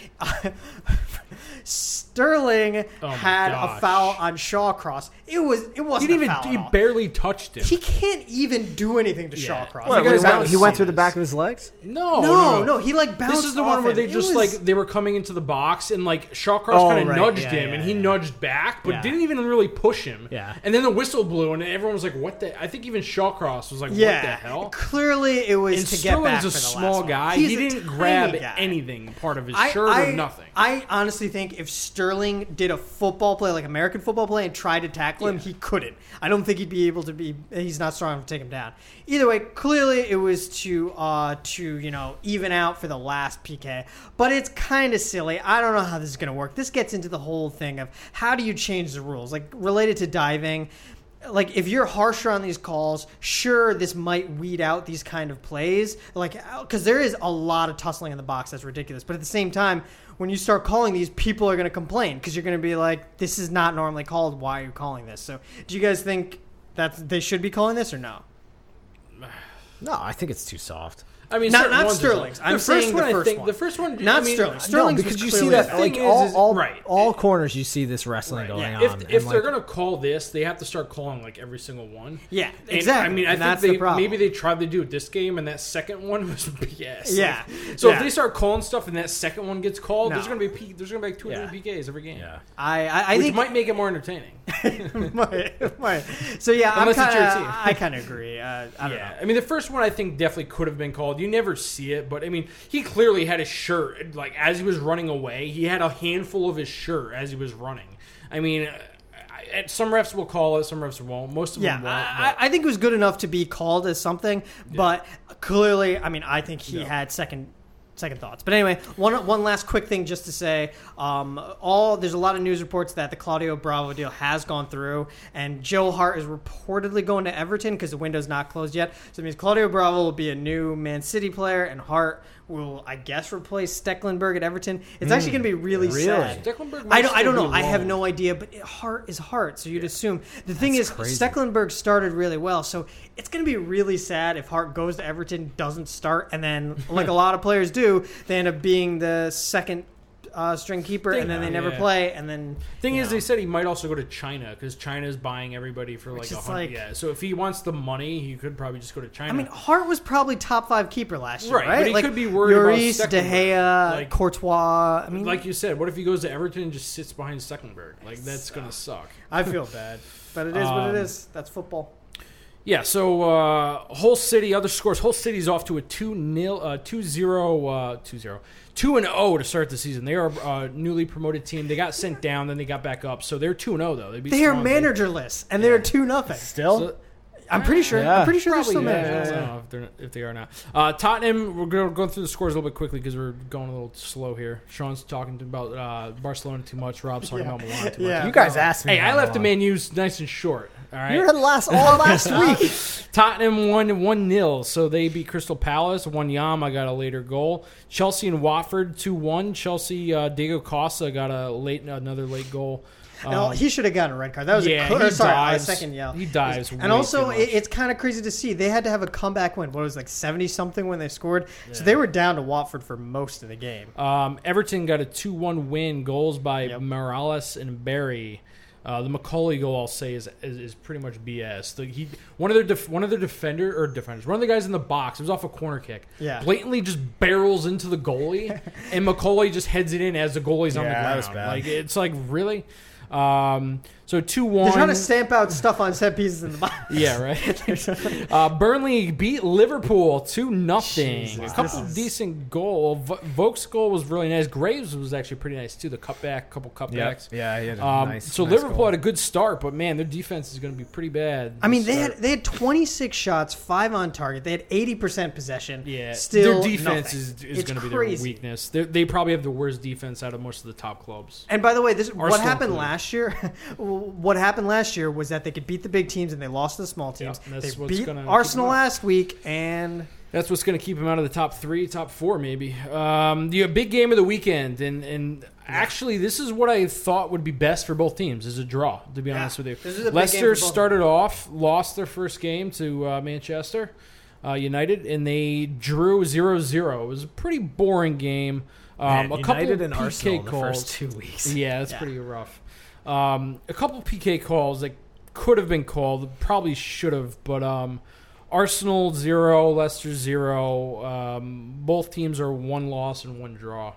Sterling Oh my had a gosh. foul on Shawcross. It was it He wasn't didn't a even. foul He at all. barely touched him. He can't even do anything to Yeah. Shawcross. What, You guys he went- haven't he went seen through the this. back of his legs? no, No, no, he like bounced. This is the off one where him. they It just was- like they were coming into the box and like Shawcross Oh, kind of right. nudged Yeah, him yeah, and he yeah. nudged back, but Yeah. didn't even really push him. Yeah. And then the whistle blew and everyone was like, "What the?" I think even Shawcross was like, yeah. "What the hell?" Clearly, it was And to get back Sterling's a for the small last one. guy. He's He a didn't tiny grab guy. anything, part of his I, shirt I, or nothing. I honestly think if Sterling did a football play, like American football play, and tried to tackle him, Yeah. he couldn't. I don't think he'd be able to be. He's not strong enough to take him down. Either way, clearly it was to uh, to you know even out for the last P K. But it's kind of silly. I don't know how this is going to work. This gets into the whole thing of how do you change the rules, like related to diving. Like if you're harsher on these calls, sure, this might weed out these kind of plays. Like because there is a lot of tussling in the box that's ridiculous. But at the same time, when you start calling these, people are going to complain because you're going to be like, "This is not normally called. Why are you calling this?" So, do you guys think that they should be calling this or no? No, I think it's too soft. I mean, Not- certain not ones are- Sterling's. I'm the saying first the one. I first think one. the first one. Not I mean, Sterling. No, Sterling's because was you see clearly that a like thing all, is- is- all, right. all It- corners. You see this wrestling Right. going Yeah. on. If, and, if they're like, gonna call this, they have to start calling like every single one. Yeah, And, exactly. I mean, I And think that's they, the problem. maybe they tried to do it this game, and that second one was B S. Yeah. Like, so Yeah. if they start calling stuff, and that second one gets called, No. there's gonna be P, there's gonna be like two Yeah. hundred P Ks every game. yeah. I, I, I Which think might make it more entertaining. might, might. So yeah, I'm Unless it's kinda, your team. I kind of agree. Uh, I don't Yeah, know. I mean the first one I think definitely could have been called. You never see it, but I mean he clearly had his shirt like as he was running away. He had a handful of his shirt as he was running. I mean, I, I, some refs will call it, some refs won't. Most of Yeah, them won't. I, but- I think it was good enough to be called as something, but clearly, I mean, I think he Yeah. had second second thoughts. But anyway, one one last quick thing just to say, um, all there's a lot of news reports that the Claudio Bravo deal has gone through, and Joe Hart is reportedly going to Everton because the window's not closed yet. So it means Claudio Bravo will be a new Man City player, and Hart will, I guess, replace Stecklenburg at Everton. It's actually going to be really, Really? sad. Stecklenburg might I don't, I still don't know. be I have loaned. no idea, but it, Hart is Hart, so you'd assume. The thing That's is, crazy. Stecklenburg started really well, so it's going to be really sad if Hart goes to Everton, doesn't start, and then, like a lot of players do, they end up being the second uh, string keeper, Thing- and then they never yeah. play, and then. Thing you is, know. they said he might also go to China because China's buying everybody for like Which a is hundred. like- Yeah, so if he wants the money, he could probably just go to China. I mean, Hart was probably top five keeper last year, Right, right? but he like, could be worried about Lloris, De Stecklenburg. Gea, Like- Courtois. I mean, like you said, what if he goes to Everton and just sits behind Stecklenburg? Like that's gonna suck. I feel bad, but it is what Um, it is. That's football. Yeah, so uh, Hull City, other scores. Hull City's off to a two nil, uh, two zero, uh, two zero, two and oh to start the season. They are a newly promoted team. They got sent down, then they got back up. So they're two and oh though. They beat They are Swansea. managerless, and they're two nothing. Still? So- I'm pretty sure. Yeah. I'm pretty sure they're Probably, still yeah, managers. I don't know if, they're, if they are now. Uh, Tottenham, we're going going through the scores a little bit quickly because we're going a little slow here. Sean's talking about uh, Barcelona too much. Rob's talking Yeah. about Milan too Yeah. much. You guys asked me. Hey, I how left the long. Man U's nice and short. All right. You were the last all last week. Tottenham won one nil, so they beat Crystal Palace. Wanyama got a later goal. Chelsea and Watford two one. Chelsea, uh, Diego Costa got a late another late goal. No, Um, he should have gotten a red card. That was yeah, a, cl- he sorry, dives. a second yell. He dives way And also, too much. it, it's kind of crazy to see. They had to have a comeback win. What was it, like seventy something when they scored? So they were down to Watford for most of the game. Um, Everton got a two one win. Goals by Yep. Morales and Barry. Uh, the Macaulay goal, I'll say, is is, is pretty much B S. The, he one of their def, one of their defender or defenders, one of the guys in the box. It was off a corner kick. Yeah. blatantly just barrels into the goalie, and Macaulay just heads it in as the goalie's on the Yeah, that ground. was bad. Like it's like really. Um, So two one. They're trying to stamp out stuff on set pieces in the box. Yeah, right. uh, Burnley beat Liverpool two nothing. Jesus, A couple this is- decent goal. V- Vok's goal was really nice. Graves was actually pretty nice too. The cutback, couple cutbacks. Yeah, he had a Um, nice. so nice Liverpool goal. had a good start, but man, their defense is going to be pretty bad. I mean, to they had start. they had twenty-six shots, five on target. They had eighty percent possession. Yeah, still their defense nothing. is, is It's going to be their crazy. weakness. They're, they probably have the worst defense out of most of the top clubs. And by the way, this what Arsenal happened included. last year. What happened last year was that they could beat the big teams and they lost to the small teams. Yeah, that's they what's beat gonna keep Arsenal them up. last week, and That's what's going to keep them out of the top three, top four, maybe. Um, the big game of the weekend, and and actually, this is what I thought would be best for both teams: is a draw. To be Yeah. honest with you, This is a big game Leicester for both. started off, lost their first game to uh, Manchester uh, United, and they drew zero zero. It was a pretty boring game. Um, Man, a couple United and P K Arsenal the calls. first two weeks. Yeah, that's Yeah. pretty rough. Um, a couple P K calls that could have been called, probably should have, but um, Arsenal zero, Leicester zero. Um, both teams are one loss and one draw.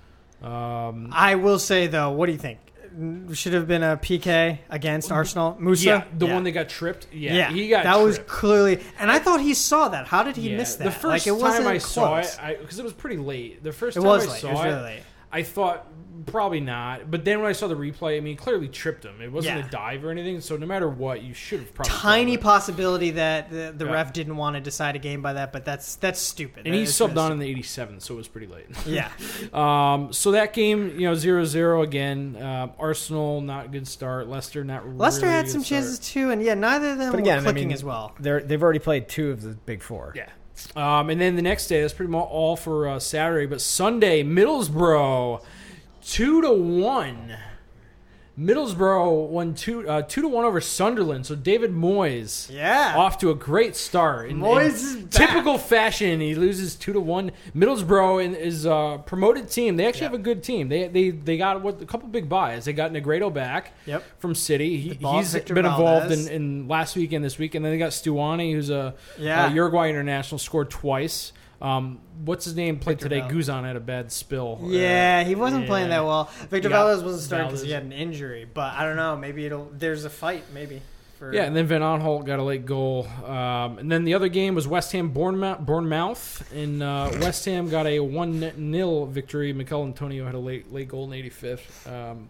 Um, I will say though, what do you think? Should have been a P K against Arsenal. Musa, yeah, the one that got tripped. Yeah, yeah, he got that was tripped. clearly, and I thought he saw that. How did he Yeah, miss that? The first like, it wasn't time I saw close. it, because it was pretty late. The first It time was I late. saw It was it, really late. I thought probably not. But then when I saw the replay, I mean, he clearly tripped him. It wasn't Yeah. a dive or anything. So no matter what, you should have probably Tiny called it. possibility that the, the Yeah. ref didn't want to decide a game by that, but that's that's stupid. And he It's subbed really on in the eighty-seventh, so it was pretty late. stupid. Yeah. Um, so that game, you know, zero zero again. Uh, Arsenal, not a good start. Leicester, not really Leicester had a good some start. chances too, and yeah, neither of them But were again, I clicking mean, as well. They're, they've already played two of the big four. Yeah. Um, and then the next day, that's pretty much all for uh, Saturday. But Sunday, Middlesbrough, two to one. Middlesbrough won two uh, two to one over Sunderland. So David Moyes, Yeah. off to a great start. In, Moyes in is back. typical fashion, he loses two to one. Middlesbrough in, is a promoted team. They actually Yeah. have a good team. They they they got what a couple big buys. They got Negredo back. Yep. From City. He, The ball, he's Victor been involved in, Valdez. in last week and this week. And then they got Stuani, who's a Yeah. uh, Uruguay international, scored twice. Um, what's his name? Played Victor today. Valdez. Guzan had a bad spill. Yeah, Uh, he wasn't yeah. playing that well. Victor You got Valdez wasn't starting because he Valdez. had an injury, but I don't know. Maybe it'll. There's a fight, maybe. For, Yeah, and then Van Aanholt got a late goal. Um, and then the other game was West Ham Bournemouth, Bournemouth and uh, West Ham got a one nil victory. Mikel Antonio had a late late goal in the eighty-fifth. Um,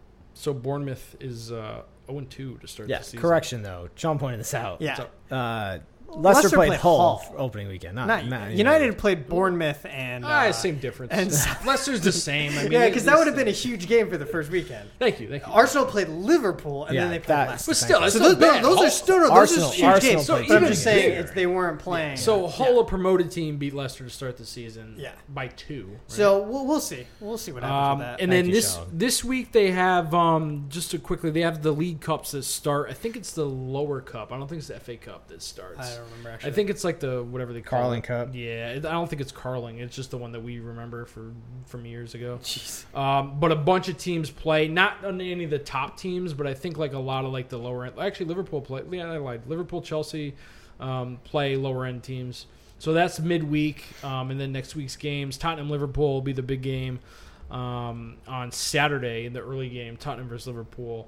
so Bournemouth is uh, oh and two to start the Yes, season. correction though. Sean pointed this out. yeah. So- Uh, Leicester, Leicester played, played Hull, Hull. for opening weekend. Not, Not, not United played Bournemouth and. Ah, uh, same difference. and- Leicester's the same. I mean, yeah, it- because that would have been a huge game for the first weekend. Thank you, thank you. Arsenal played Liverpool, and Yeah, then they played that- Leicester. But still, that's So not those, those, bad. those Hull- are still those Arsenal- are huge Arsenal games. played But I'm even just saying, bigger. it's, they weren't playing. So Hull, a promoted team, beat Leicester to start the season. Yeah. by two. right? So we'll, we'll see. We'll see what happens Um, with that. and Thank then you, this Sean. this week they have um, just to quickly they have the league cups that start. I think it's the lower cup. I don't think it's the F A Cup that starts. I don't remember actually. I think it's like the whatever they call Carling it. Cup? Yeah, it, I don't think it's Carling. It's just the one that we remember for from years ago. Jeez. Um, but a bunch of teams play, not on any of the top teams, but I think like a lot of like the lower end. Actually, Liverpool play. Yeah, I lied. Liverpool, Chelsea um, play lower end teams. So that's midweek, um, and then next week's games. Tottenham, Liverpool will be the big game um, on Saturday in the early game. Tottenham versus Liverpool.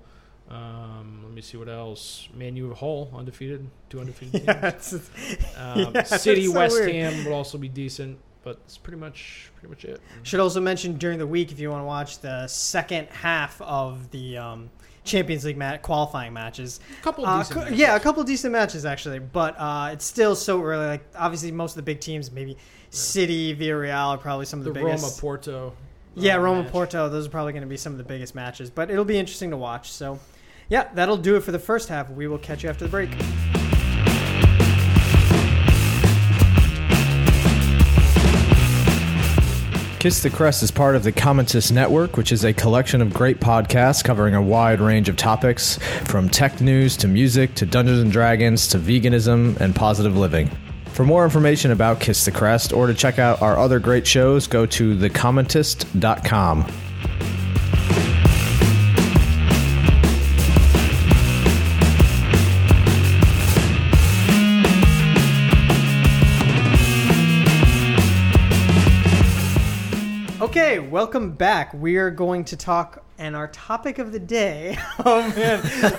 Um, let me see what else. Man U, Hull, undefeated, two undefeated teams. Yeah, it's, Um, Yeah, City, that's so West weird. Ham will also be decent, but it's pretty much pretty much it. should also mention during the week if you want to watch the second half of the um, Champions League mat- qualifying matches. A couple Uh, decent co- matches. yeah, a couple decent matches actually, but uh, it's still so early. Like obviously, most of the big teams, maybe City, Villarreal, are probably some of the the, Roma biggest. Porto. yeah, uh, Roma match. Porto. Those are probably going to be some of the biggest matches, but it'll be interesting to watch. So, yeah, that'll do it for the first half. We will catch you after the break. Kiss the Crest is part of the Commentist Network, which is a collection of great podcasts covering a wide range of topics, from tech news to music to Dungeons and Dragons to veganism and positive living. For more information about Kiss the Crest or to check out our other great shows, go to the commentist dot com. Okay, welcome back. We are going to talk And our topic of the day, oh man,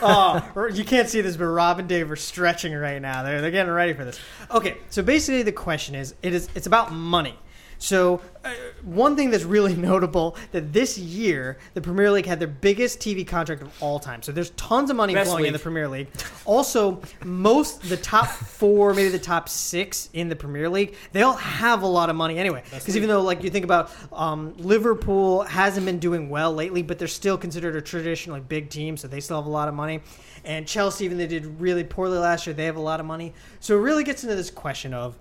oh, you can't see this, but Rob and Dave are stretching right now. They're, they're getting ready for this. Okay, so basically the question is, it is it's about money. So uh, one thing that's really notable that this year the Premier League had their biggest T V contract of all time. So there's tons of money Best flowing league. in the Premier League. Also, most the top four, maybe the top six in the Premier League, they all have a lot of money anyway. Because even though, like, you think about um, Liverpool hasn't been doing well lately, but they're still considered a traditionally big team, so they still have a lot of money. And Chelsea, even though they did really poorly last year, they have a lot of money. So it really gets into this question of,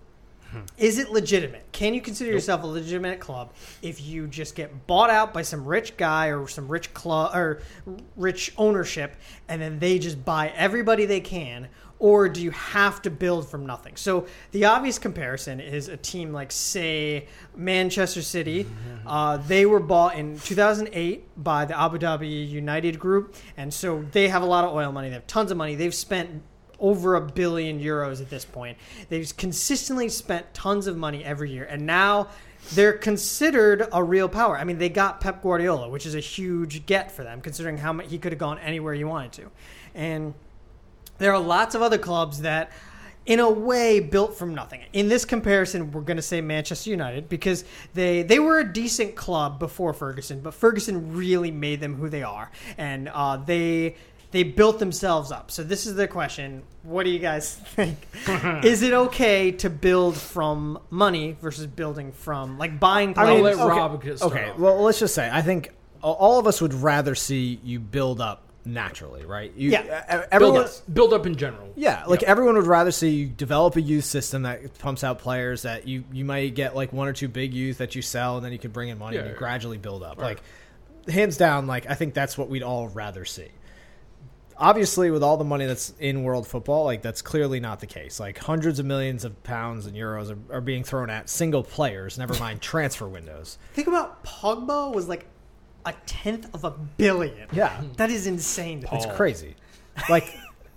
is it legitimate? Can you consider nope. yourself a legitimate club if you just get bought out by some rich guy or some rich club or rich ownership, and then they just buy everybody they can, or do you have to build from nothing? So the obvious comparison is a team like, say, Manchester City. Uh, they were bought in two thousand eight by the Abu Dhabi United Group, and so they have a lot of oil money. They have tons of money. They've spent over a billion euros at this point. They've consistently spent tons of money every year, and now they're considered a real power. I mean, they got Pep Guardiola, which is a huge get for them, considering how much he could have gone anywhere he wanted to. And there are lots of other clubs that, in a way, built from nothing. In this comparison, we're going to say Manchester United, because they they were a decent club before Ferguson, but Ferguson really made them who they are, and uh, they... They built themselves up. So this is the question. What do you guys think? Is it okay to build from money versus building from, like, buying players? I'll let okay, Rob get started. Okay, well, let's just say, I think all of us would rather see you build up naturally, right? You, Yeah. Everyone, build, up, build up in general. Yeah, like Yeah. everyone would rather see you develop a youth system that pumps out players, that you, you might get like one or two big youth that you sell, and then you can bring in money Yeah, and you yeah. gradually build up. Right. Like, hands down, like I think that's what we'd all rather see. Obviously, with all the money that's in world football, like that's clearly not the case. Like hundreds of millions of pounds and euros are, are being thrown at single players, never mind transfer windows. Think about Pogba was like a tenth of a billion. Yeah. That is insane. to me. It's crazy. Like,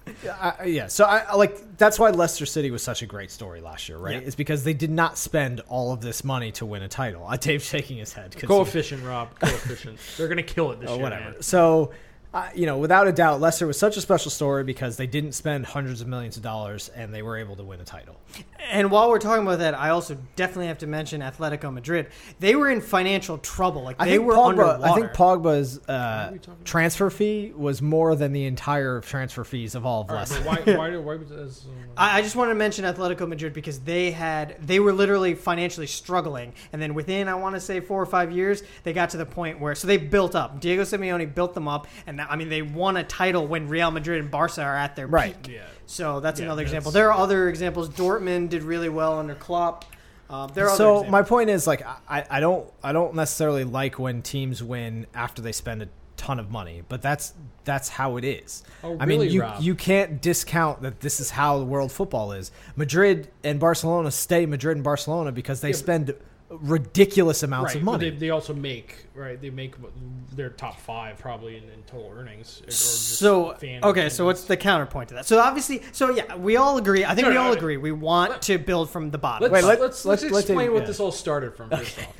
I, yeah. So I I like that's why Leicester City was such a great story last year, right? Yeah. It's because they did not spend all of this money to win a title. Uh, Dave's shaking his head. 'cause Coefficient, Rob. Coefficient. They're going to kill it this he- oh, year, whatever. man. So, uh, you know, without a doubt, Leicester was such a special story because they didn't spend hundreds of millions of dollars and they were able to win a title. And while we're talking about that, I also definitely have to mention Atletico Madrid. They were in financial trouble. Like I they think were Pogba, underwater. I think Pogba's uh, are we talking about? transfer fee was more than the entire transfer fees of all of All right, Leicester. but why, why, why, why was this? Um, I, I just wanted to mention Atletico Madrid because they had they were literally financially struggling, and then within I want to say four or five years, they got to the point where so they built up. Diego Simeone built them up, and now, I mean they won a title when Real Madrid and Barca are at their Right. peak. yeah. So that's Yeah, another that's- example. There are other examples. Dortmund did really well under Klopp. Uh, there are other So examples. my point is, like, I, I don't I don't necessarily like when teams win after they spend a ton of money, but that's that's how it is. Oh, I really, mean, you Rob? you can't discount that this is how the world football is. Madrid and Barcelona stay Madrid and Barcelona because they Yeah, but- spend ridiculous amounts Right, of but money. they, they also make right. They make their top five probably in, in total earnings. Or just So fan okay, so what's attendance. the counterpoint to that? So obviously, so yeah, we all agree. I think No, we no, all no. agree. We want Let- to build from the bottom. Let's, Wait, let- let's, let's- let's let's explain take- what yeah. this all started from first off.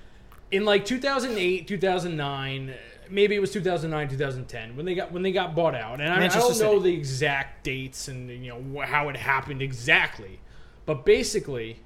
In like two thousand eight, two thousand nine, maybe it was two thousand nine, two thousand ten when they got when they got bought out. And I, I Manchester don't know City. the exact dates and you know wh- how it happened exactly, but basically,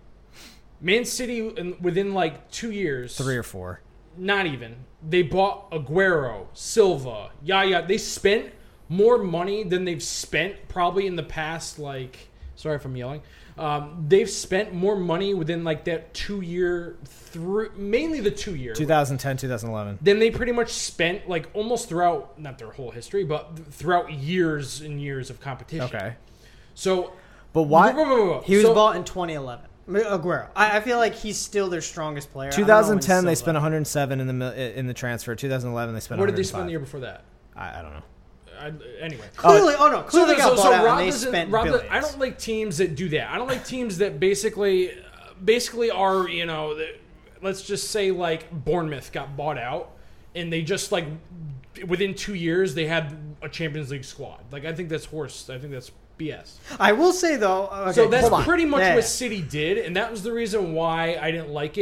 Man City in, within like two years, Three or four. not even, they bought Aguero, Silva, Yaya. They spent more money than they've spent probably in the past, like, sorry if I'm yelling. Um, they've spent more money within like that two year, through mainly the two year, twenty ten, twenty eleven. than they pretty much spent like almost throughout, not their whole history, but th- throughout years and years of competition. Okay. So, But why? Whoa, whoa, whoa, whoa. He was So- bought in twenty eleven. Aguero. I, I feel like he's still their strongest player. I don't know twenty when ten, they Silva- spent one hundred seven in the mil- in the transfer. twenty eleven, they spent. What did they one hundred five. spend the year before that? I, I don't know. I, anyway. Clearly, oh no, clearly so, got so, bought so out Rob and they doesn't- spent Rob does- billions. I don't like teams that do that. I don't like teams that basically, uh, basically are you know, that, let's just say like Bournemouth got bought out, and they just like within two years they had a Champions League squad. Like I think that's horse. I think that's B S. I will say though. Okay, so that's hold on. pretty much Yeah, what yeah. City did, and that was the reason why I didn't like it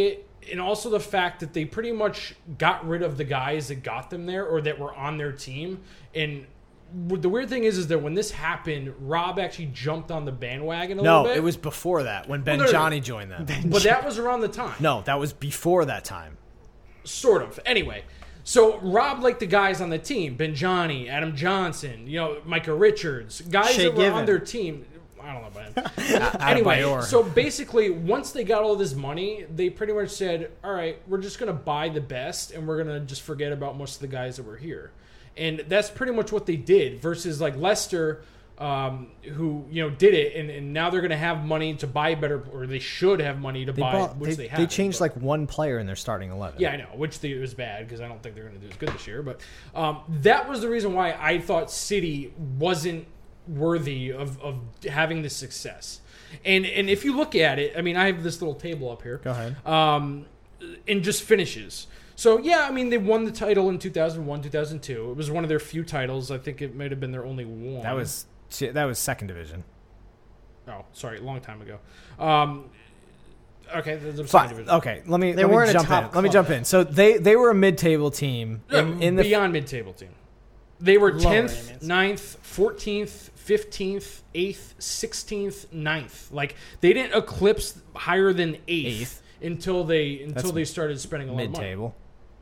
and also the fact that they pretty much got rid of the guys that got them there or that were on their team. And the weird thing is, is that when this happened, Rob actually jumped on the bandwagon a No, little bit. it was before that when Ben Well, no, no, Johnny joined them. but that was around the time. No, that was before that time. Sort of. Anyway, so Rob liked the guys on the team: Ben Johnny, Adam Johnson, you know, Micah Richards, guys Shea that were Given. on their team. I don't know about him. Anyway, Adebayor. so basically, once they got all this money, they pretty much said, "All right, we're just going to buy the best, and we're going to just forget about most of the guys that were here." And that's pretty much what they did. Versus like Leicester, um, who you know did it, and, and now they're going to have money to buy better, or they should have money to They, buy, bought, which they, they, they, haven't, changed but- like one player in their starting eleven. Yeah, I know, which they, it was bad because I don't think they're going to do as good this year. But um, that was the reason why I thought City wasn't worthy of, of having this success. And and if you look at it, I mean, I have this little table up here. Go ahead. Um, and just finishes. So, yeah, I mean, they won the title in two thousand one, two thousand two. It was one of their few titles. I think it might have been their only one. That was that was second division. Oh, sorry, a long time ago. Um, okay, the, the second Fine. division. Okay, let me They let me weren't a jump top in. Let me club. jump in. So they they were a mid-table team in, in the Beyond mid-table team. They were Lower, tenth, I mean. ninth, fourteenth, fifteenth, eighth, sixteenth, ninth. Like, they didn't eclipse higher than eighth, Eighth. until they until That's they started spending a lot of money. mid-table.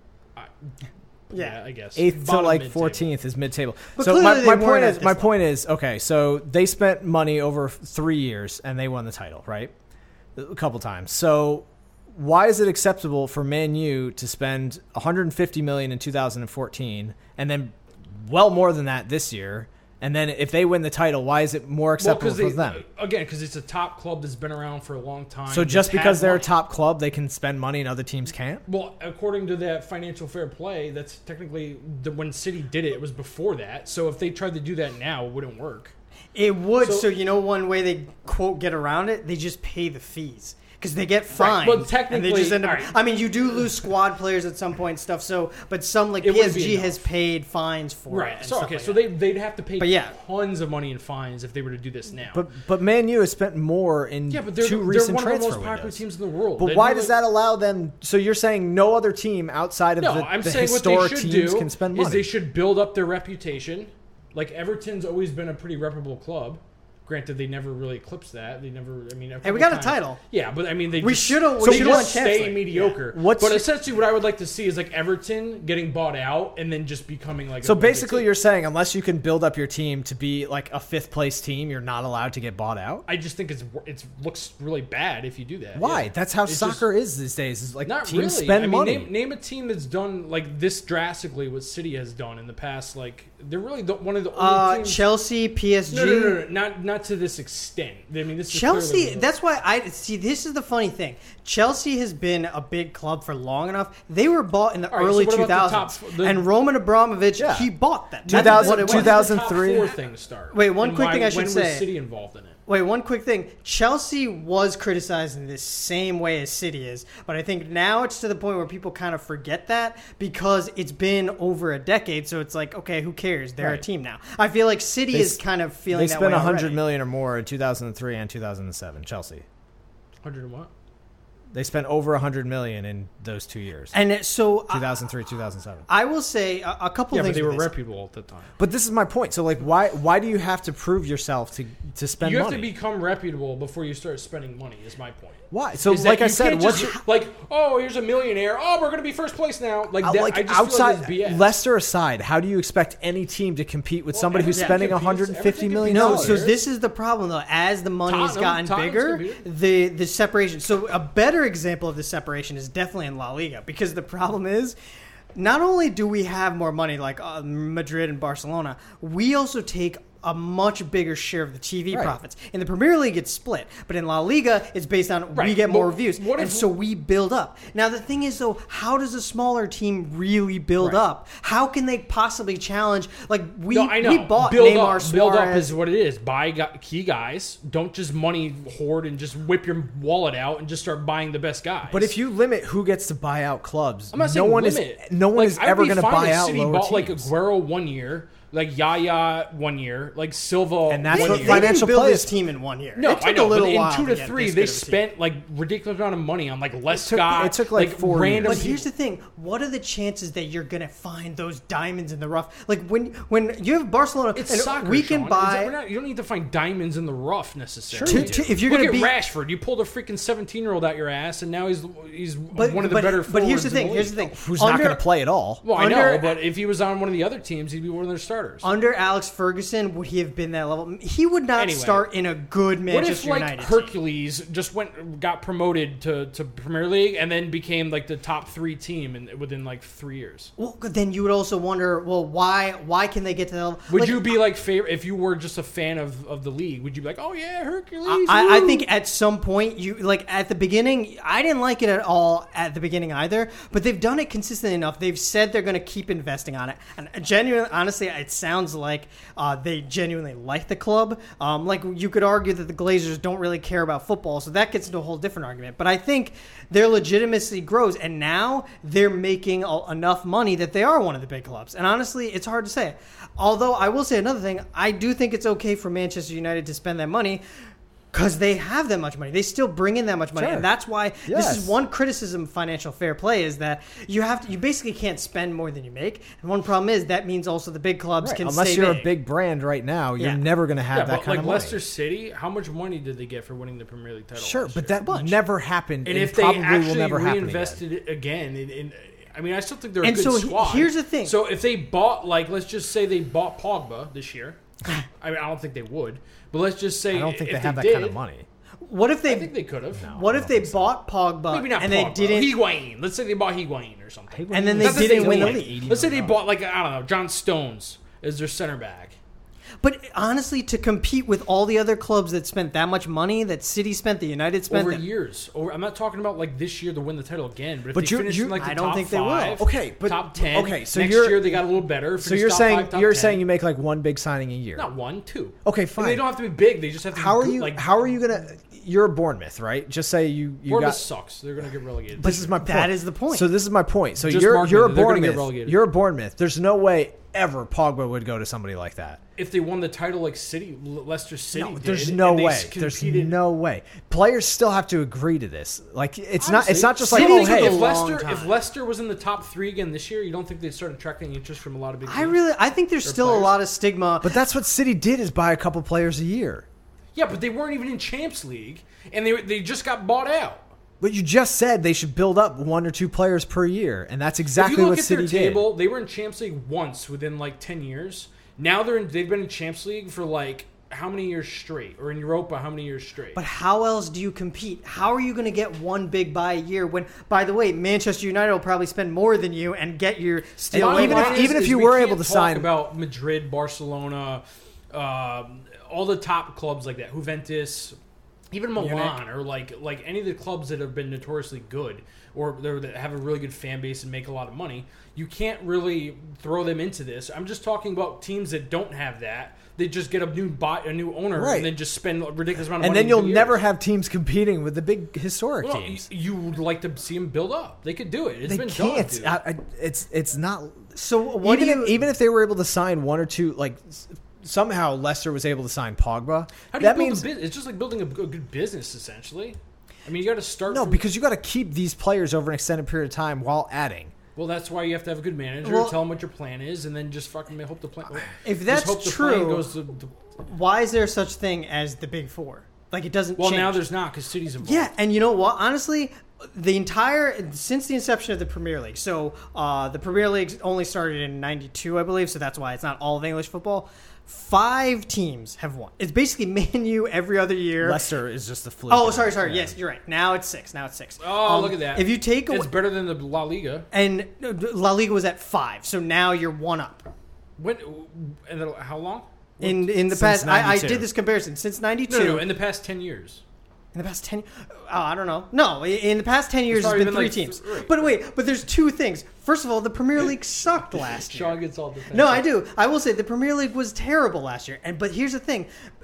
Yeah, Yeah. I guess. Eighth to Bottom like mid-table. fourteenth is mid-table. But so clearly my, they my weren't point at is this my level. point is okay. So they spent money over three years and they won the title, right? A couple times. So why is it acceptable for Man U to spend one hundred fifty million dollars in two thousand fourteen and then well more than that this year? And then if they win the title, why is it more Well, acceptable because for them? again, because it's a top club that's been around for a long time. So just that's had because they're a money. top club, they can spend money and other teams can't? Well, according to that financial fair play, that's technically the, when City did it. It was before that. So if they tried to do that now, it wouldn't work. It would. So, So- you know, one way they quote get around it, they just pay the fees because they get fined. Well, and they technically- just end up. all right. I mean, you do lose squad players at some point and stuff. So, but some like It wouldn't be P S G has enough. paid fines for it. Right. and So stuff okay. like so that. they they'd have to pay But yeah. tons of money in fines if they were to do this now. But but Man U has spent more in yeah, but they're, two they're recent one of the transfer most popular windows. teams in the world. But They'd why be does like- that allow them? So you're saying no other team outside of No, the, I'm the saying what they historic should teams do can spend is money? they should build up their reputation. Like Everton's always been a pretty reputable club. Granted, they never really eclipsed that. They never. I mean, Hey, we got a title. Yeah, but I mean, they We just, should've- we they should've just won Champions stay League. mediocre. Yeah. What's but your- essentially, what I would like to see is like Everton getting bought out and then just becoming like. So a really big basically, team. you're saying unless you can build up your team to be like a fifth place team, you're not allowed to get bought out. I just think it's it looks really bad if you do that. Why? Yeah. That's how It's soccer is these days. Is like Not teams really. spend I mean, money. Name, name a team that's done like this drastically. What City has done in the past, like they're really the, one of the only Uh, teams. Chelsea, P S G. no, no, no, no, not not to this extent. I mean, this is Chelsea, clearly- that's why I see. This is the funny thing. Chelsea has been a big club for long enough. They were bought in the All right, so early what two about the thousands, top- the- and Roman Abramovich Yeah. he bought them. two That's thousand what it was. When did the top 2003 four thing start? Wait, one And quick why- thing I should when say. was City involved in it? Wait, one quick thing. Chelsea was criticized in the same way as City is, but I think now it's to the point where people kind of forget that because it's been over a decade. So it's like, okay, who cares? They're a Right. team now. I feel like City They is s- kind of feeling They that spent way one hundred already. million or more in two thousand three and two thousand seven. Chelsea. Hundred and what? They spent over one hundred million in those two years. And it- so I, two thousand three, two thousand seven. I will say a, a couple Yeah, but things. they were with this. reputable at the time. But this is my point. So like, why why do you have to prove yourself to to spend You have money? to become reputable before you start spending money. Is my point. Why? So Is that like I you said, can't what's just- your, like? Oh, here's a millionaire. Oh, we're gonna be first place now. Like Uh, that. like I just outside feel like that's B S. Leicester aside, how do you expect any team to compete with Well, somebody who's Everton spending competes- 150 Everton million No, dollars? so this is the problem though. As the money has Tottenham- gotten Tottenham's bigger, competed. the the separation. So a better example of the separation is definitely in La Liga because the problem is. Not only do we have more money like uh, Madrid and Barcelona, we also take a much bigger share of the T V Right. profits. In the Premier League, it's split, but in La Liga, it's based on we Right, get more but views, what and if- so we build up. Now the thing is, though, how does a smaller team really build Right. up? How can they possibly challenge? Like we, No, I know. we bought build Neymar, up, build up Suarez. is what it is. Buy gu- key guys. Don't just money hoard and just whip your wallet out and just start buying the best guys. But if you limit who gets to buy out clubs, I'm not no saying one limit. is no one Like, is I'd ever be going to fine buy if out City lower bought like teams. Aguero one year, like Yaya one year, like Silva And that's one what year. They didn't financial build players- this team in one year. No, it took I know, a little but in while two to get three, this they good of a team. spent like ridiculous amount of money on like Les It took- Scott. it took, like, four random years. But here's the thing: what are the chances that you're gonna find those diamonds in the rough? Like when when you have Barcelona, It's and soccer. we can Sean. buy. It's- we're not- you don't need to find diamonds in the rough necessarily. Sure you do. To- if you're Look gonna at be- Rashford, you pulled a freaking seventeen-year-old out your ass, and now he's he's But, one of the but, better. But here's the forwards thing: in here's the league. thing. Who's Under- not going to play at all? Well, I under- know, but if he was on one of the other teams, he'd be one of their starters. Under Alex Ferguson, would he have been that level? He would not Anyway. start in a good What Manchester if like United team. Hercules just went got promoted to, to Premier League and then became like the top three team in, within like three years? Well, then you would also wonder, well, why why can they get to the level? Would like, you be like favorite if you were just a fan of, of the league? Would you be like, oh yeah, Hercules? I, I woo." think at some point you like at the beginning. I didn't like it at all at the beginning either, but they've done it consistently enough. They've said they're going to keep investing on it, and genuinely, honestly, it sounds like uh, they genuinely like the club. Um, like you could argue that the Glazers don't really care about football, so that gets into a whole different argument. But I think their legitimacy grows, and now they're making a, enough money that they are one of the big clubs. And honestly, it's hard to say. Although I will say another thing, I do think it's okay for Manchester United to spend that money. Because they have that much money. They still bring in that much money. Sure. And that's why this Yes. is one criticism of financial fair play is that you have to, you basically can't spend more than you make. And one problem is that means also the big clubs Right. can Unless stay you're big. a big brand right now, you're Yeah. never going to have yeah, that but kind like of money. Leicester City, how much money did they get for winning the Premier League title? Sure, last but year? that bunch. never happened. and and if they probably will actually never happen again. reinvested it again, in, in, I mean, I still think they're a And good so he- squad. here's the thing. So if they bought, like, let's just say they bought Pogba this year. I mean, I don't think they would, but let's just say I don't think if they have that did, kind of money. What if they I think they could have. What if they bought Pogba Maybe not and Pogba. they didn't Higuain. Let's say they bought Higuain or something. and then they Not that didn't win the won. league? Let's say they bought, like, I don't know, John Stones as their center back. But honestly, to compete with all the other clubs that spent that much money, that City spent, the United spent, Over that- years. Over, I'm not talking about like this year to win the title again, but if But they you- finish you- in like the I don't top think they will. five, Okay, but- top ten. okay, so next you're- year they got a little better. So finish you're top saying five, top you're ten. saying you make like one big signing a year. not one, two. Okay, And fine. they don't have to be big. They just have to. How are be good, you? Like, how are you gonna? You're Bournemouth, right? Just say you you Bournemouth got. sucks. They're gonna get relegated. This is my point. that is the point. So this is my point. So Just you're mark you're it. a They're gonna get Bournemouth. relegated. You're a Bournemouth. There's no way ever Pogba would go to somebody like that. if they won the title like City, Le- Leicester City, No, did, there's no and they way. s- There's competed- no way. Players still have to agree to this. Like it's not. It's Honestly, not just like City oh took hey. a if long Leicester time. if Leicester was in the top three again this year, you don't think they'd start attracting interest from a lot of big teams? I really, I think there's Or still a players. lot of stigma. But that's what City did is buy a couple players a year. Yeah, but they weren't even in Champs League, and they they just got bought out. But you just said they should build up one or two players per year, and that's exactly if you look what at City their table, did. they were in Champs League once within like ten years. Now they're in, they've been in Champs League for like how many years straight, or in Europa how many years straight? But how else do you compete? How are you going to get one big buy a year when, by the way, Manchester United will probably spend more than you and get your steal? Bottom even line if- is- even if is you we were can't able to talk sign- about Madrid, Barcelona, um, all the top clubs like that, Juventus, even Milan, or like like any of the clubs that have been notoriously good or they're- that have a really good fan base and make a lot of money. You can't really throw them into this. I'm just talking about teams that don't have that. They just get a new buy, a new owner, Right. and then just spend a ridiculous amount of And money. then you'll in two never years. have teams competing with the big historic Well, teams. y- you would like to see them build up. They could do it. It's They been can't. done. dude. I, I, it's it's not. So what even do you? if, even if they were able to sign one or two, like s- somehow Leicester was able to sign Pogba, How do you that build means a business? It's just like building a, a good business, essentially. I mean, you got to start. no, from- because you got to keep these players over an extended period of time while adding. well, that's why you have to have a good manager. Well- tell them what your plan is, and then just fucking hope the plan. If just that's hope the true, plan goes to, to- why is there such thing as the Big Four? Like it doesn't. well, change. now there's not because City's involved. Yeah, and you know what? Honestly, the entire since the inception of the Premier League. So uh, the Premier League only started in ninety-two, I believe. So that's why it's not all of English football. Five teams have won. It's basically Man U every other year. Leicester is just a fluke. Oh, sorry, sorry. Yes, you're right. Now it's six. Now it's six. Oh, Um, look at that. If you take away, it's better than the La Liga. and La Liga was at five, so now you're one up. When and then how long? In in the Since past, I, I ninety-two. did this comparison since ninety-two. No, no, in the past ten years. In the past ten, oh, I don't know. No, in the past ten years, It's it's probably been been three like teams. th- right. But wait, but there's two things. First of all, the Premier League sucked last year. Sean gets all defensive. No, I do. I will say the Premier League was terrible last year. And but here's the thing,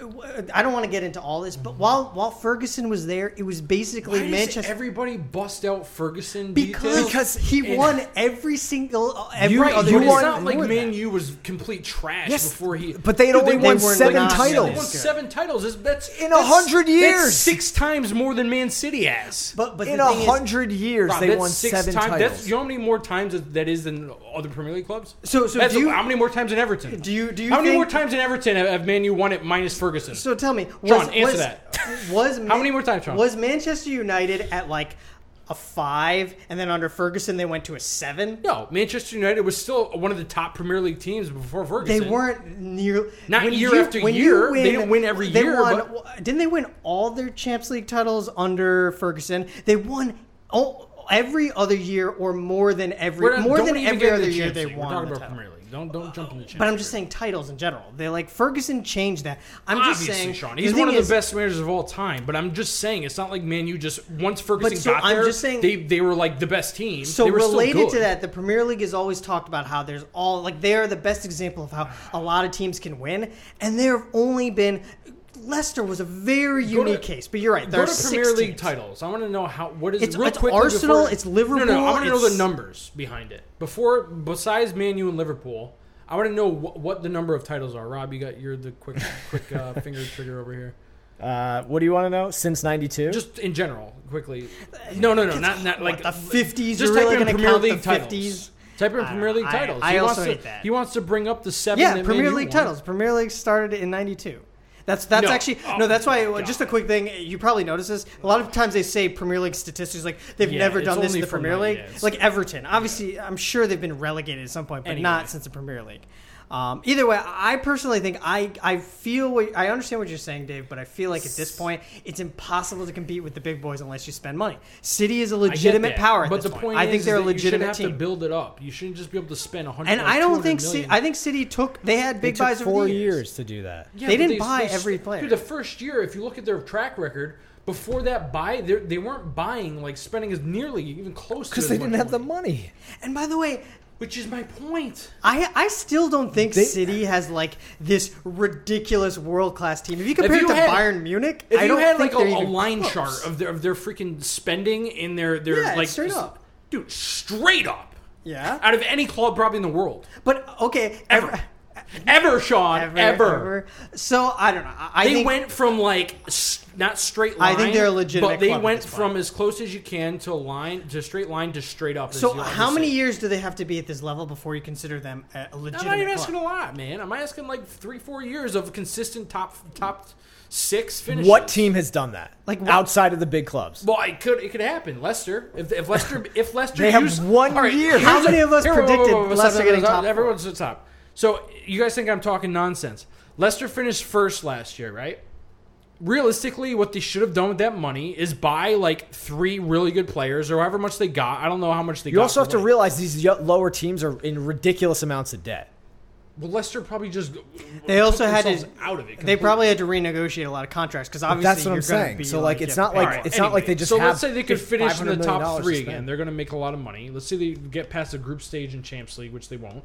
I don't want to get into all this, but while while Ferguson was there, it was basically Why Manchester. does everybody bust out Ferguson because details? because he And- won every single every You- other you But year. it's won not like more than Man that. U was complete trash Yes, before he. but they had Dude, only they won were seven not They titles. won seven titles. That's, that's In a that's- hundred years. That's six times more than Man City has. But but In the a thing is- hundred years, Rob, they that's won six seven times. titles. That's you know how many more times that is than other Premier League clubs. So- so that's do you- how many more times in Everton? Do you do you how many think, more times in Everton have, have Man U won it minus Ferguson? So tell me, was, John, answer was, that. Was How Man- many more times, Sean? Was Manchester United at like a five, and then under Ferguson they went to a seven? No, Manchester United was still one of the top Premier League teams before Ferguson. They weren't near. Not when year you- after when year. you win- They didn't win every they year, Won, but- Didn't they win all their Champions League titles under Ferguson? They won all, every other year, or more than every We're not- more don't than even every get into other the year Champions they League. won. We're talking the about title. Premier League. Don't don't jump in the Champions But I'm just League. saying titles in general. They like Ferguson changed that. I'm Obviously, just saying, Sean. the He's thing one of is- the best managers of all time. But I'm just saying, it's not like Man U just once Ferguson so got I'm there, just saying- they they were like the best team. So they were still related good. to that, the Premier League has always talked about how there's all like they are the best example of how a lot of teams can win, and there have only been. Leicester was a very Go to- unique case, but you're right. There Go are to Premier six League teams. titles. I want to know how. What is It's- real it's quickly Arsenal, before- it's No, Liverpool, no, I want to know the it's- numbers behind it. Before, besides Man U and Liverpool, I want to know wh- what the number of titles are. Rob, you got you're the quick quick uh, finger trigger over here. Uh, what do you want to know? Since ninety-two? Just in general, quickly. No, no, no, not not like the fifties. Just You're type really in going to Premier count League the titles. fifties. Type in I Premier don't League know. I- titles. I he also wants to, hate that. He wants to bring up the seven. Yeah, that Premier Man U League won. titles. Premier League started in ninety-two. That's that's No. actually Oh, no. That's why. God. Just a quick thing. You probably notice this. A lot of times they say Premier League statistics like they've Yeah, never it's done this in only the from Premier League. ninety, yeah, it's- Like Everton, obviously, I'm sure they've been relegated at some point, but Anyway. not since the Premier League. Um, either way, I personally think I I feel what, I understand what you're saying, Dave, but I feel like at this point it's impossible to compete with the big boys unless you spend money. City is a I get legitimate that. power at but this the point. point I is, think is they're a that you shouldn't legitimate have team. to build it up. You shouldn't just be able to spend one hundred. And like I don't two hundred think million. City, I think City took they had big it took buys over four the years. years to do that. Yeah, They but didn't buy they- every player. Dude, the first year, if you look at their track record, before that buy, they they weren't buying like spending as nearly even close to Because as they much didn't have the money. money. And by the way, Which is my point. I I still don't think They- City has like this ridiculous world class team. If you compare If you it to had- Bayern Munich, If I you don't had think like a, they're a even line close. chart of their of their freaking spending in their their Yeah, like straight up. dude, straight up, Yeah, out of any club probably in the world, but okay, ever, ever, ever, Sean, ever, ever. ever. So I don't know. I, I They think, went from like s- not straight I line. think they're a legitimate But they club at went this from point. as close as you can to a line to straight line to straight up. as So you'll ever how many see. years do they have to be at this level before you consider them a I'm legitimate not even club? asking a lot, man. I'm asking like three, four years of consistent top top six finishes. What team has done that? Like what- outside of the big clubs? Well, it could it could happen. Leicester, if, if Leicester, if Leicester, They have used- one All right, year. How here's many a- of us here, whoa, whoa, predicted whoa, whoa, Leicester stop, getting stop, top four? Everyone's at the top. So you guys think I'm talking nonsense? Leicester finished first last year, right? Realistically, what they should have done with that money is buy like three really good players or however much they got. I don't know how much they You got. also have for to winning. realize these y- lower teams are in ridiculous amounts of debt. Well, Leicester probably just They also took had themselves to out of it. They completely. probably had to renegotiate a lot of contracts because But obviously that's what you're I'm gonna saying. Be So like, get it's not paid. like All right, it's not like anyway, they just so have. let's say they could finish in the $500 top million three to again. spend. They're going to make a lot of money. Let's say they get past the group stage in Champions League, which they won't.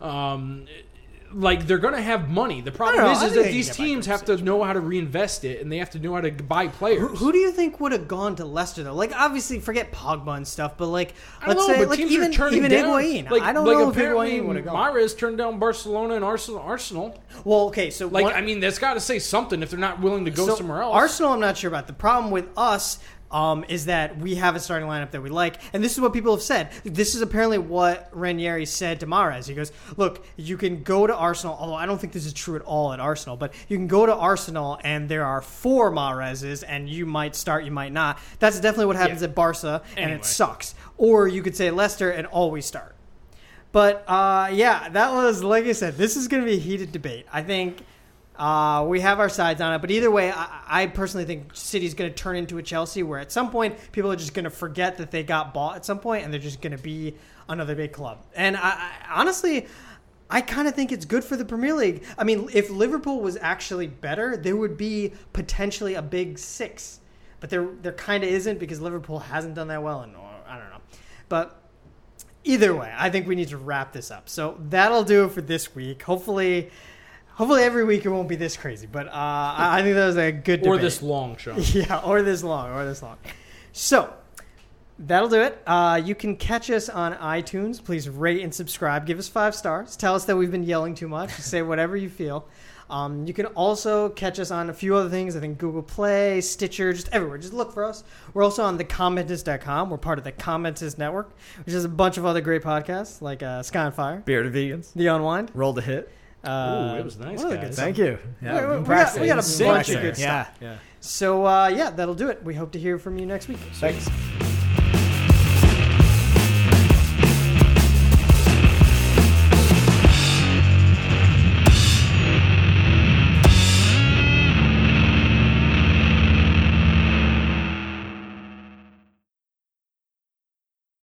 Um, like they're going to have money. The problem know. is, I is think that they these can get by teams group have to know how to reinvest it, and they have to know how to buy players. Who, who do you think would have gone to Leicester though? Like obviously, forget Pogba and stuff, but like I don't let's know, say but like teams even are turning even down. Higuain. Like, I don't like know if apparently Higuain would have gone. Mahrez turned down Barcelona and Arsenal. Arsenal. Well, okay, so Like one- I mean, that's got to say something if they're not willing to go so somewhere else. Arsenal, I'm not sure about. The problem with us um, is that we have a starting lineup that we like, and this is what people have said. This is apparently what Ranieri said to Mahrez. He goes, "Look, you can go to Arsenal. Although I don't think this is true at all at Arsenal, but you can go to Arsenal, and there are four Mahrezes, and you might start, you might not. That's definitely what happens Yeah. at Barca, and Anyway. it sucks. Or you could say Leicester and always start." But uh, yeah, that was like I said. This is going to be a heated debate. I think uh, we have our sides on it, but either way, I, I personally think City's going to turn into a Chelsea, where at some point people are just going to forget that they got bought at some point, and they're just going to be another big club. And I, I honestly, I kind of think it's good for the Premier League. I mean, if Liverpool was actually better, there would be potentially a big six, but there there kind of isn't because Liverpool hasn't done that well, and or, I don't know, but. either way, I think we need to wrap this up. So that'll do it for this week. Hopefully, hopefully every week it won't be this crazy. But uh, I, I think that was a good debate. Or this long, Sean. Yeah, or this long, or this long. So that'll do it. Uh, you can catch us on iTunes. Please rate and subscribe. Give us five stars. Tell us that we've been yelling too much. Say whatever you feel. Um, you can also catch us on a few other things. I think Google Play, Stitcher, just everywhere. Just look for us. We're also on the commentist dot com. We're part of the Commentist Network, which is a bunch of other great podcasts like uh, Sky on Fire, Bearded Vegans. The Unwind. Roll the hit. Uh, Ooh, it was nice, what other guys. good Thank stuff. you. Yeah, We- we- been we got- we got a practicing. bunch of Practicing. good Yeah, stuff. yeah. So, uh, yeah, that'll do it. We hope to hear from you next week. Thanks.